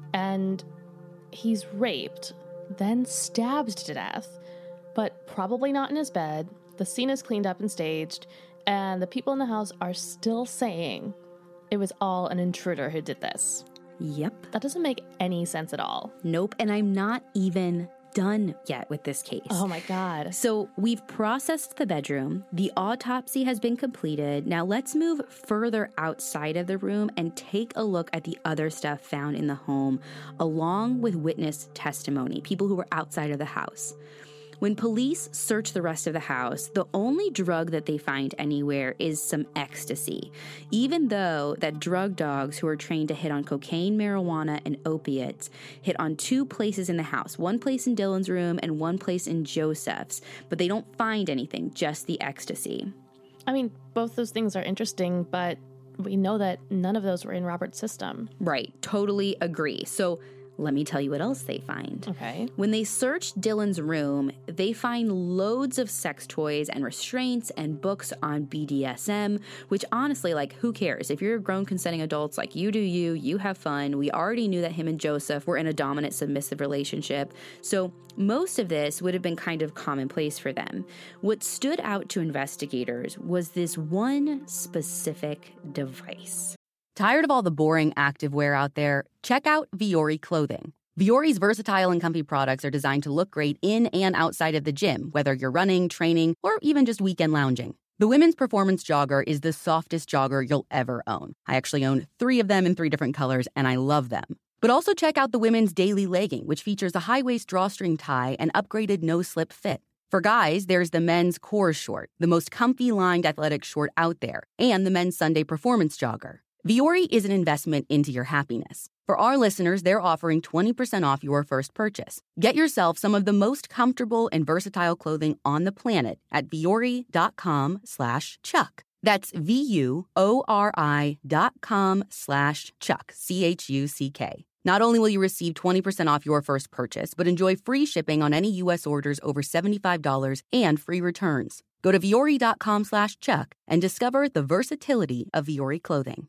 and he's raped, then stabbed to death, but probably not in his bed. The scene is cleaned up and staged, and the people in the house are still saying it was all an intruder who did this. Yep. That doesn't make any sense at all. Nope, and I'm not even done yet with this case. Oh my God. So we've processed the bedroom. The autopsy has been completed. Now let's move further outside of the room and take a look at the other stuff found in the home, along with witness testimony, people who were outside of the house. When police search the rest of the house, the only drug that they find anywhere is some ecstasy, even though that drug dogs who are trained to hit on cocaine, marijuana, and opiates hit on 2 places in the house, one place in Dylan's room and one place in Joseph's, but they don't find anything, just the ecstasy. I mean, both those things are interesting, but we know that none of those were in Robert's system. Right, totally agree. So let me tell you what else they find. Okay. When they search Dylan's room, they find loads of sex toys and restraints and books on BDSM, which honestly, like, who cares? If you're grown consenting adults, like, you do you have fun. We already knew that him and Joseph were in a dominant submissive relationship. So most of this would have been kind of commonplace for them. What stood out to investigators was this one specific device. Tired of all the boring activewear out there? Check out Vuori clothing. Vuori's versatile and comfy products are designed to look great in and outside of the gym, whether you're running, training, or even just weekend lounging. The women's performance jogger is the softest jogger you'll ever own. I actually own 3 of them in 3 different colors, and I love them. But also check out the women's daily legging, which features a high-waist drawstring tie and upgraded no-slip fit. For guys, there's the men's core short, the most comfy lined athletic short out there, and the men's Sunday performance jogger. Vuori is an investment into your happiness. For our listeners, they're offering 20% off your first purchase. Get yourself some of the most comfortable and versatile clothing on the planet at vuori.com/Chuck. That's VUORI.com/Chuck, CHUCK. Not only will you receive 20% off your first purchase, but enjoy free shipping on any U.S. orders over $75 and free returns. Go to vuori.com/Chuck and discover the versatility of Vuori clothing.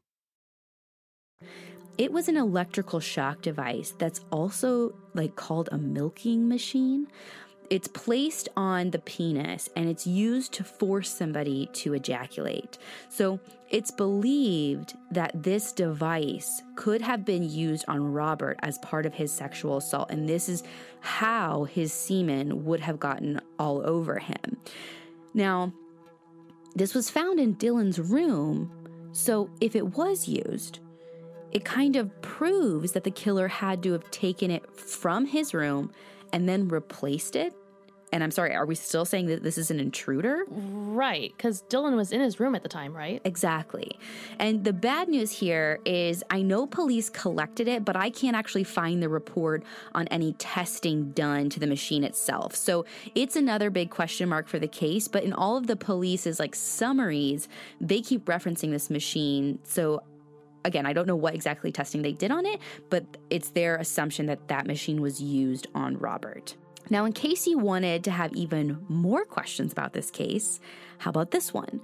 It was an electrical shock device that's also called a milking machine. It's placed on the penis and it's used to force somebody to ejaculate. So it's believed that this device could have been used on Robert as part of his sexual assault, and this is how his semen would have gotten all over him. Now, this was found in Dylan's room, so if it was used, it kind of proves that the killer had to have taken it from his room and then replaced it. And I'm sorry, are we still saying that this is an intruder? Right, because Dylan was in his room at the time, right? Exactly. And the bad news here is I know police collected it, but I can't actually find the report on any testing done to the machine itself. So it's another big question mark for the case, but in all of the police's summaries, they keep referencing this machine. So again, I don't know what exactly testing they did on it, but it's their assumption that that machine was used on Robert. Now, in case you wanted to have even more questions about this case, how about this one?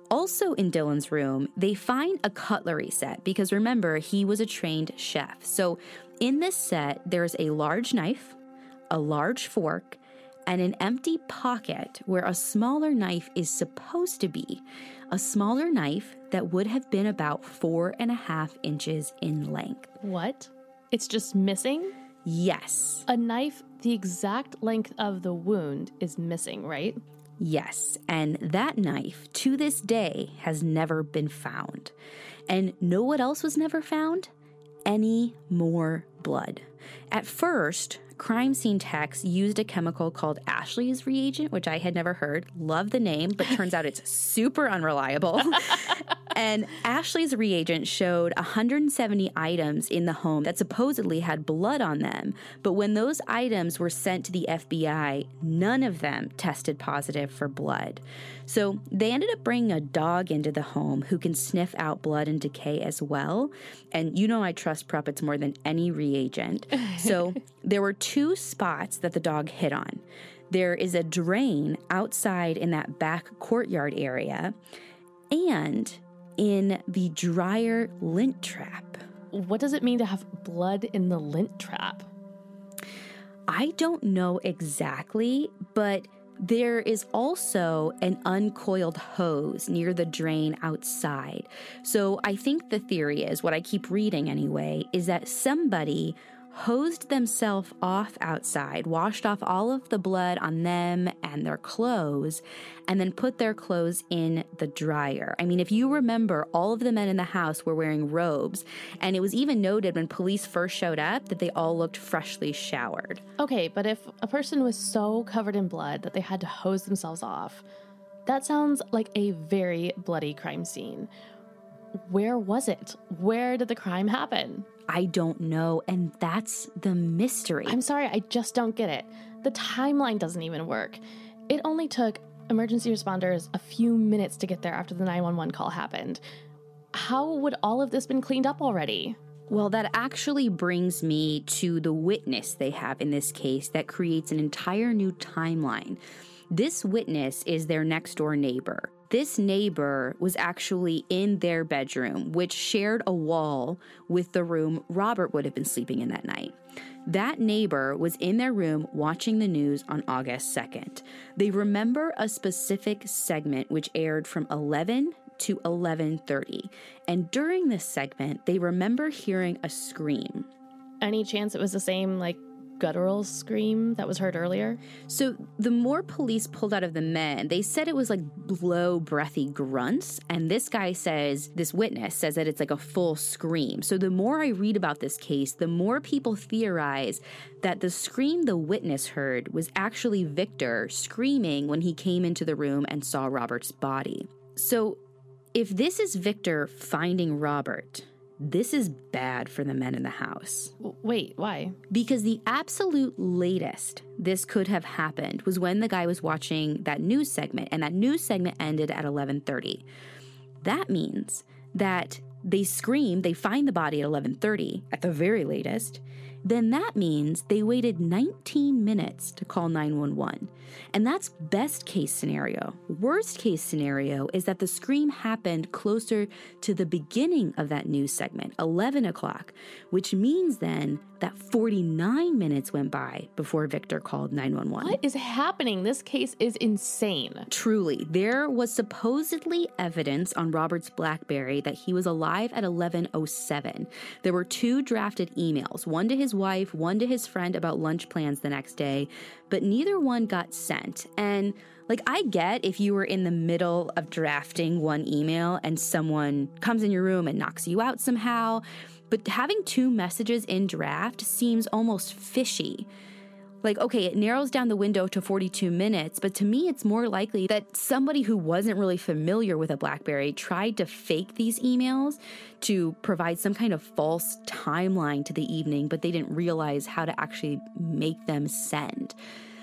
Also in Dylan's room, they find a cutlery set because remember, he was a trained chef. So in this set, there's a large knife, a large fork, and an empty pocket where a smaller knife is supposed to be. A smaller knife that would have been about 4.5 inches in length. What? It's just missing? Yes. A knife the exact length of the wound is missing, right? Yes, and that knife, to this day, has never been found. And know what else was never found? Any more blood. At first, crime scene techs used a chemical called Ashley's reagent, which I had never heard. Love the name, but turns out it's super unreliable. And Ashley's reagent showed 170 items in the home that supposedly had blood on them. But when those items were sent to the FBI, none of them tested positive for blood. So they ended up bringing a dog into the home who can sniff out blood and decay as well. And you know I trust Puppets more than any reagent. So there were 2 spots that the dog hit on. There is a drain outside in that back courtyard area, and in the dryer lint trap. What does it mean to have blood in the lint trap? I don't know exactly, but there is also an uncoiled hose near the drain outside. So I think the theory is, what I keep reading anyway, is that somebody hosed themselves off outside, washed off all of the blood on them and their clothes, and then put their clothes in the dryer. I mean, if you remember, all of the men in the house were wearing robes, and it was even noted when police first showed up that they all looked freshly showered. Okay, but if a person was so covered in blood that they had to hose themselves off, that sounds like a very bloody crime scene. Where was it? Where did the crime happen? I don't know, and that's the mystery. I'm sorry, I just don't get it. The timeline doesn't even work. It only took emergency responders a few minutes to get there after the 911 call happened. How would all of this been cleaned up already? Well, that actually brings me to the witness they have in this case that creates an entire new timeline. This witness is their next door neighbor. This neighbor was actually in their bedroom, which shared a wall with the room Robert would have been sleeping in that night. That neighbor was in their room watching the news on August 2nd. They remember a specific segment which aired from 11 to 11:30. And during this segment, they remember hearing a scream. Any chance it was the same, guttural scream that was heard earlier? So the more police pulled out of the men, they said it was like low, breathy grunts. And this witness says that it's like a full scream. So the more I read about this case, the more people theorize that the scream the witness heard was actually Victor screaming when he came into the room and saw Robert's body. So if this is Victor finding Robert, this is bad for the men in the house. Wait, why? Because the absolute latest this could have happened was when the guy was watching that news segment, and that news segment ended at 11:30. That means that they find the body at 11:30 at the very latest. Then that means they waited 19 minutes to call 911. And that's best case scenario. Worst case scenario is that the scream happened closer to the beginning of that news segment, 11 o'clock, which means then that 49 minutes went by before Victor called 911. What is happening? This case is insane. Truly, there was supposedly evidence on Robert's BlackBerry that he was alive at 11:07. There were 2 drafted emails, one to his wife, one to his friend about lunch plans the next day, but neither one got sent. And I get if you were in the middle of drafting one email and someone comes in your room and knocks you out somehow, but having 2 messages in draft seems almost fishy. Okay, it narrows down the window to 42 minutes, but to me it's more likely that somebody who wasn't really familiar with a BlackBerry tried to fake these emails to provide some kind of false timeline to the evening, but they didn't realize how to actually make them send.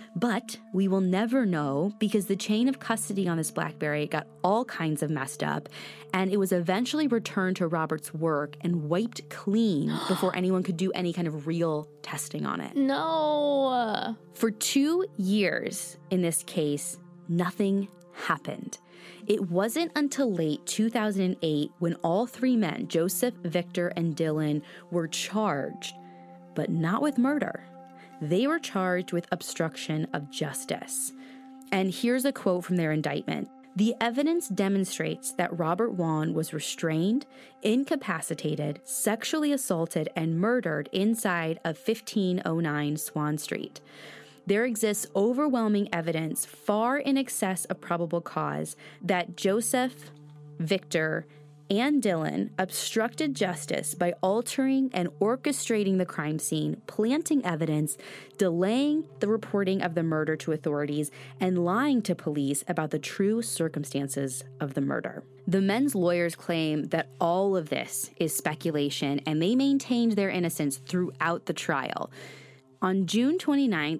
But we will never know because the chain of custody on this BlackBerry got all kinds of messed up, and it was eventually returned to Robert's work and wiped clean before anyone could do any kind of real testing on it. No. For 2 years in this case, nothing happened. It wasn't until late 2008 when all three men, Joseph, Victor, and Dylan, were charged, but not with murder. They were charged with obstruction of justice. And here's a quote from their indictment. The evidence demonstrates that Robert Wone was restrained, incapacitated, sexually assaulted, and murdered inside of 1509 Swan Street. There exists overwhelming evidence far in excess of probable cause that Joseph, Victor, and Dylan obstructed justice by altering and orchestrating the crime scene, planting evidence, delaying the reporting of the murder to authorities, and lying to police about the true circumstances of the murder. The men's lawyers claim that all of this is speculation, and they maintained their innocence throughout the trial. On June 29,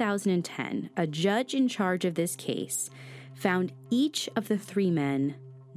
2010, a judge in charge of this case found each of the three men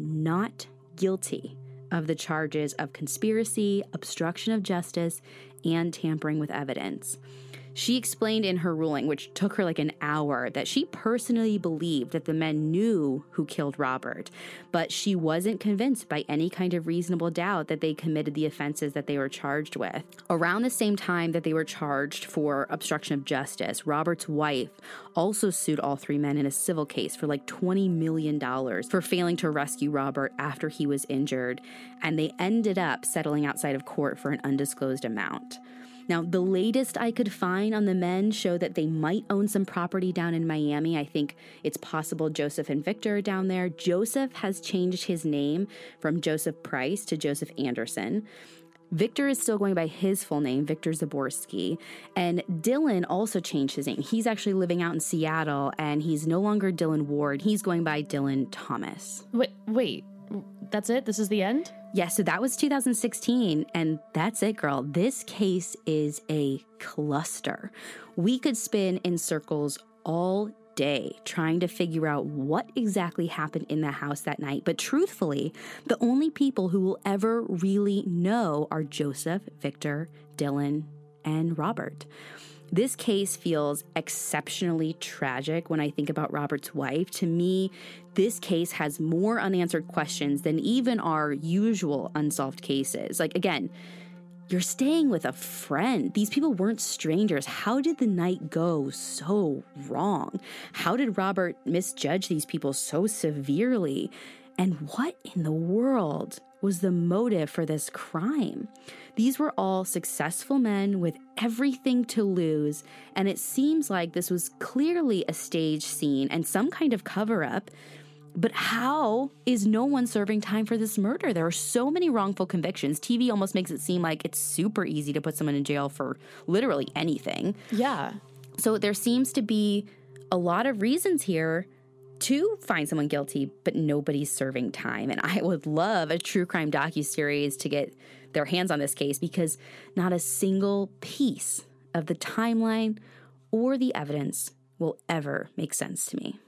not guilty of the charges of conspiracy, obstruction of justice, and tampering with evidence. She explained in her ruling, which took her like an hour, that she personally believed that the men knew who killed Robert, but she wasn't convinced by any kind of reasonable doubt that they committed the offenses that they were charged with. Around the same time that they were charged for obstruction of justice, Robert's wife also sued all three men in a civil case for like $20 million for failing to rescue Robert after he was injured, and they ended up settling outside of court for an undisclosed amount. Now, the latest I could find on the men show that they might own some property down in Miami. I think it's possible Joseph and Victor are down there. Joseph has changed his name from Joseph Price to Joseph Anderson. Victor is still going by his full name, Victor Zaborski. And Dylan also changed his name. He's actually living out in Seattle, and he's no longer Dylan Ward. He's going by Dylan Thomas. Wait, that's it? This is the end? Yeah, so that was 2016, and that's it, girl. This case is a cluster. We could spin in circles all day trying to figure out what exactly happened in the house that night, but truthfully, the only people who will ever really know are Joseph, Victor, Dylan, and Robert. This case feels exceptionally tragic when I think about Robert's wife. To me, this case has more unanswered questions than even our usual unsolved cases. Like, again, you're staying with a friend. These people weren't strangers. How did the night go so wrong? How did Robert misjudge these people so severely? And what in the world was the motive for this crime? These were all successful men with everything to lose, and it seems like this was clearly a stage scene and some kind of cover-up. But how is no one serving time for this murder? There are so many wrongful convictions. TV almost makes it seem like it's super easy to put someone in jail for literally anything. Yeah. So there seems to be a lot of reasons here to find someone guilty, but nobody's serving time. And I would love a true crime docuseries to get their hands on this case, because not a single piece of the timeline or the evidence will ever make sense to me.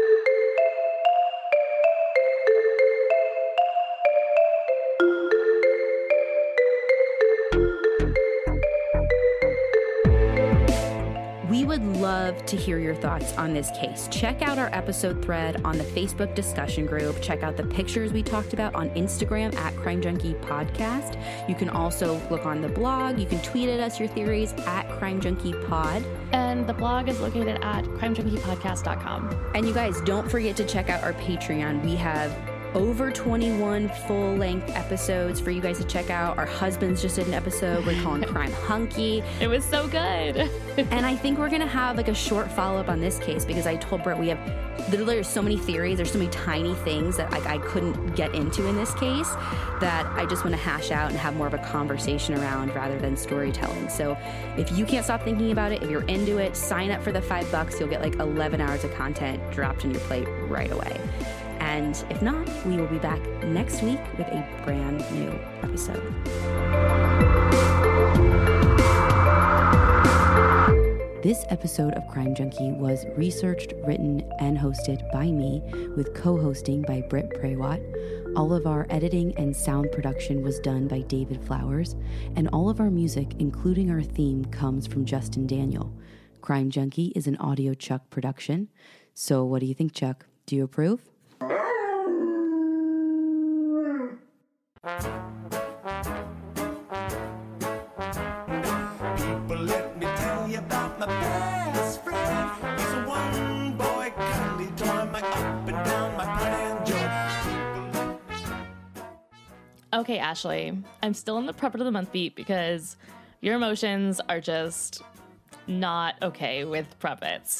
We would love to hear your thoughts on this case. Check out our episode thread on the Facebook discussion group. Check out the pictures we talked about on Instagram at Crime Junkie Podcast. You can also look on the blog. You can tweet at us your theories at Crime Junkie Pod. And the blog is located at crimejunkiepodcast.com. And you guys, don't forget to check out our Patreon. We have over 21 full-length episodes for you guys to check out. Our husbands just did an episode we're calling Crime Hunky. It was so good. And I think we're going to have like a short follow-up on this case, because I told Brett we have literally so many theories. There's so many tiny things that I couldn't get into in this case that I just want to hash out and have more of a conversation around rather than storytelling. So if you can't stop thinking about it, if you're into it, sign up for the $5. You'll get like 11 hours of content dropped in your plate right away. And if not, we will be back next week with a brand new episode. This episode of Crime Junkie was researched, written, and hosted by me, with co-hosting by Britt Praywat. All of our editing and sound production was done by David Flowers, and all of our music, including our theme, comes from Justin Daniel. Crime Junkie is an Audio Chuck production. So what do you think, Chuck? Do you approve? Let me tell you about my best friend. He's a one-boy candy toy, my up and down, my pride and joy. Okay, Ashley, I'm still in the Puppet of the Month beat because your emotions are just not okay with Puppets.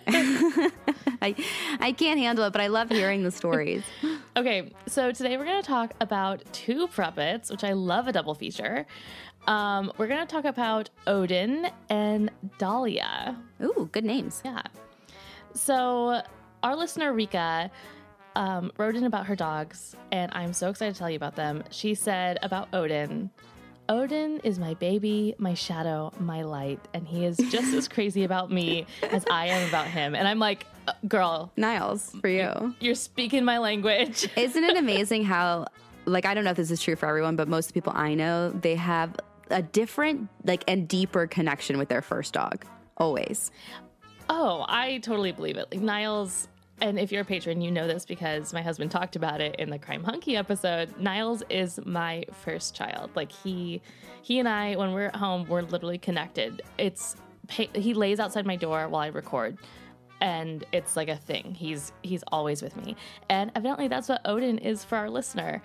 I can't handle it, but I love hearing the stories. Okay, so today we're going to talk about two Puppets, which I love a double feature. We're going to talk about Odin and Dahlia. Ooh, good names. Yeah. So our listener, Rika, wrote in about her dogs, and I'm so excited to tell you about them. She said about Odin, Odin is my baby, my shadow, my light, and he is just as crazy about me as I am about him. And I'm like, girl. Niles, for you. You're speaking my language. Isn't it amazing how, like, I don't know if this is true for everyone, but most people I know, they have a different, like, and deeper connection with their first dog. Always. Oh, I totally believe it. Like, Niles, and if you're a patron, you know this because my husband talked about it in the Crime Hunky episode. Niles is my first child. Like, he and I, when we're at home, we're literally connected. He lays outside my door while I record, and it's like a thing. He's always with me. And evidently that's what Odin is for our listener.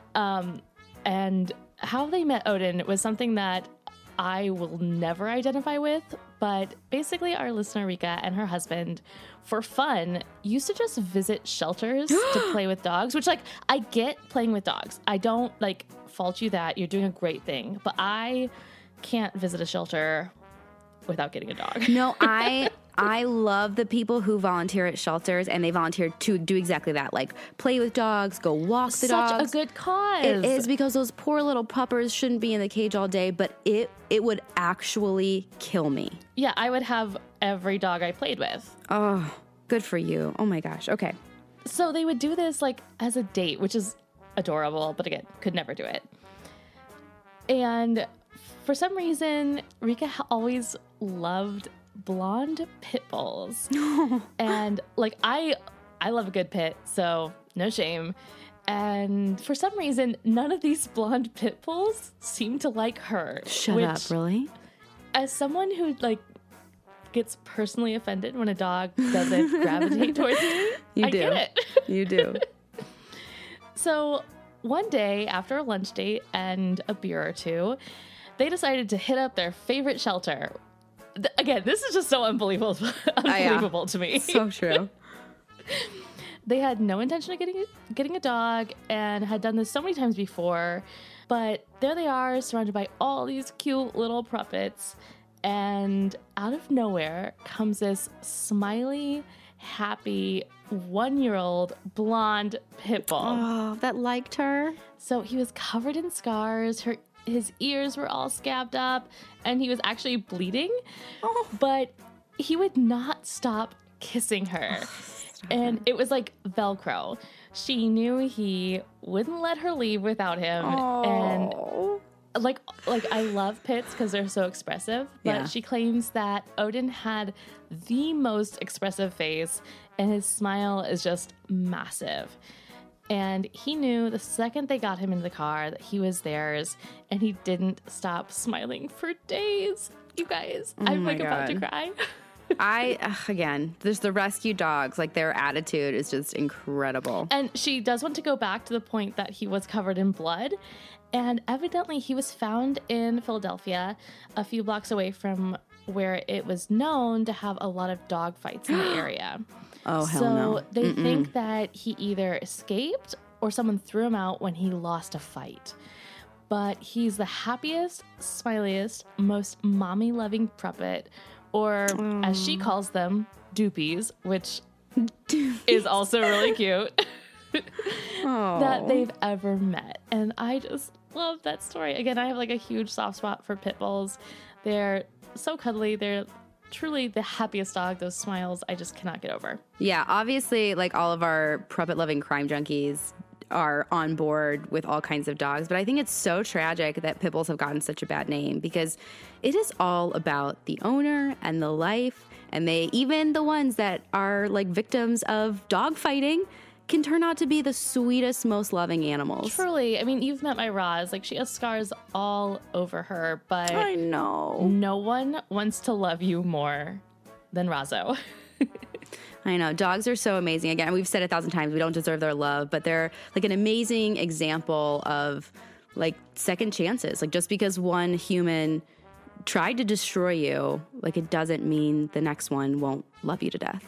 And how they met Odin was something that I will never identify with, but basically our listener Rika and her husband, for fun, used to just visit shelters to play with dogs, which, like, I get playing with dogs. I don't, like, fault you that. You're doing a great thing, but I can't visit a shelter without getting a dog. No, I love the people who volunteer at shelters, and they volunteer to do exactly that, like play with dogs, go walk the dogs. Such a good cause. It is, because those poor little puppers shouldn't be in the cage all day, but it would actually kill me. Yeah, I would have every dog I played with. Oh, good for you. Oh my gosh. Okay. So they would do this, like, as a date, which is adorable, but again, could never do it. And for some reason, Rika always loved blonde pit bulls. And, like, I love a good pit, so no shame. And for some reason, none of these blonde pit bulls seem to like her. Shut up, really? As someone who, like, gets personally offended when a dog doesn't gravitate towards me, I get it. You do. So one day after a lunch date and a beer or two, they decided to hit up their favorite shelter. Again, this is just so unbelievable to me. So true. They had no intention of getting a dog and had done this so many times before, but there they are, surrounded by all these cute little puppets, and out of nowhere comes this smiley, happy 1-year-old blonde pit bull. Oh, that liked her. So he was covered in scars. His ears were all scabbed up, and he was actually bleeding. Oh. But he would not stop kissing her. And it was like Velcro. She knew he wouldn't let her leave without him. Oh. And like I love pits because they're so expressive, but she claims that Odin had the most expressive face, and his smile is just massive. And he knew the second they got him in the car that he was theirs, and he didn't stop smiling for days. You guys, I'm like about to cry. Again, there's the rescue dogs, like their attitude is just incredible. And she does want to go back to the point that he was covered in blood. And evidently he was found in Philadelphia, a few blocks away from where it was known to have a lot of dog fights in the area. Oh, hell no. So they think that he either escaped or someone threw him out when he lost a fight. But he's the happiest, smiliest, most mommy-loving puppet, or as she calls them, doopies, which is also really cute, that they've ever met. And I just love that story. Again, I have like a huge soft spot for pit bulls. They're so cuddly. They're truly the happiest dog. Those smiles, I just cannot get over. Yeah, obviously, like all of our puppet-loving crime junkies are on board with all kinds of dogs. But I think it's so tragic that pit bulls have gotten such a bad name because it is all about the owner and the life. And even the ones that are like victims of dog fighting can turn out to be the sweetest, most loving animals. Truly. I mean, you've met my Roz. Like, she has scars all over her, but I know. No one wants to love you more than Razzo. I know. Dogs are so amazing. Again, we've said 1,000 times, we don't deserve their love, but they're like an amazing example of like second chances. Like, just because one human tried to destroy you, like, it doesn't mean the next one won't love you to death.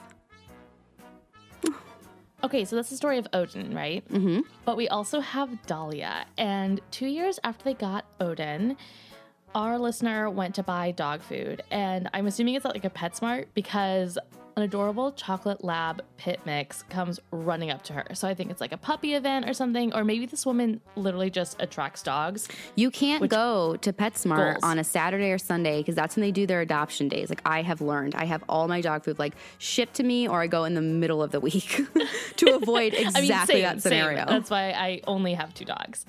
Okay, so that's the story of Odin, right? Mm-hmm. But we also have Dahlia. And 2 years after they got Odin, our listener went to buy dog food. And I'm assuming it's at like a PetSmart because an adorable chocolate lab pit mix comes running up to her. So I think it's like a puppy event or something. Or maybe this woman literally just attracts dogs. You can't go to PetSmart on a Saturday or Sunday because that's when they do their adoption days. Like, I have learned. I have all my dog food like shipped to me, or I go in the middle of the week to avoid exactly that scenario. Same. That's why I only have 2 dogs.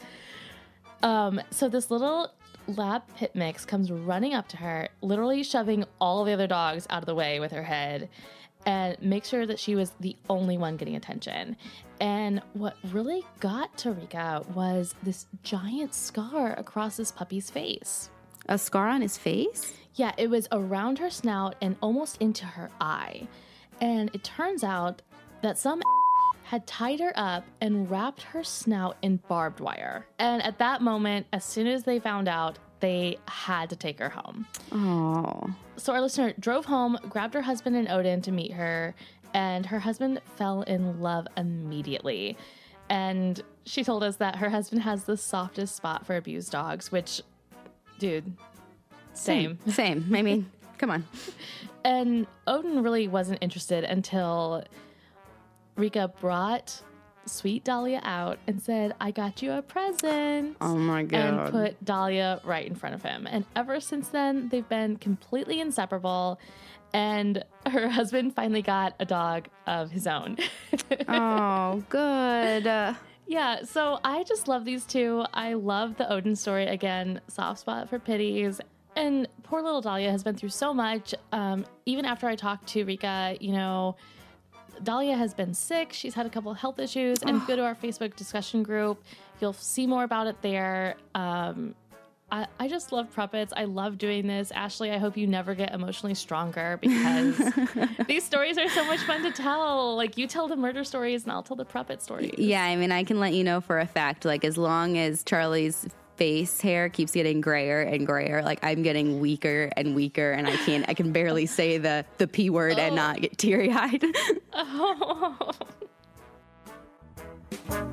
So this little lab pit mix comes running up to her, literally shoving all the other dogs out of the way with her head, and make sure that she was the only one getting attention. And what really got to Rika was this giant scar across this puppy's face. A scar on his face? Yeah, it was around her snout and almost into her eye. And it turns out that some had tied her up and wrapped her snout in barbed wire. And at that moment, as soon as they found out, they had to take her home. Oh. So our listener drove home, grabbed her husband and Odin to meet her, and her husband fell in love immediately. And she told us that her husband has the softest spot for abused dogs, which, dude, same. Same. I mean, come on. And Odin really wasn't interested until Rika brought sweet Dahlia out and said, I got you a present. Oh my God. And put Dahlia right in front of him. And ever since then, they've been completely inseparable. And her husband finally got a dog of his own. Oh, good. Yeah, so I just love these two. I love the Odin story. Again, soft spot for pitties. And poor little Dahlia has been through so much. Even after I talked to Rika, you know, Dahlia has been sick. She's had a couple of health issues. And if you go to our Facebook discussion group, you'll see more about it there. I just love Pruppets. I love doing this. Ashley, I hope you never get emotionally stronger because these stories are so much fun to tell. Like, you tell the murder stories and I'll tell the Pruppet stories. Yeah, I mean, I can let you know for a fact, like, as long as Charlie's face hair keeps getting grayer and grayer, like, I'm getting weaker and weaker, and I can barely say the P word and not get teary-eyed. Oh.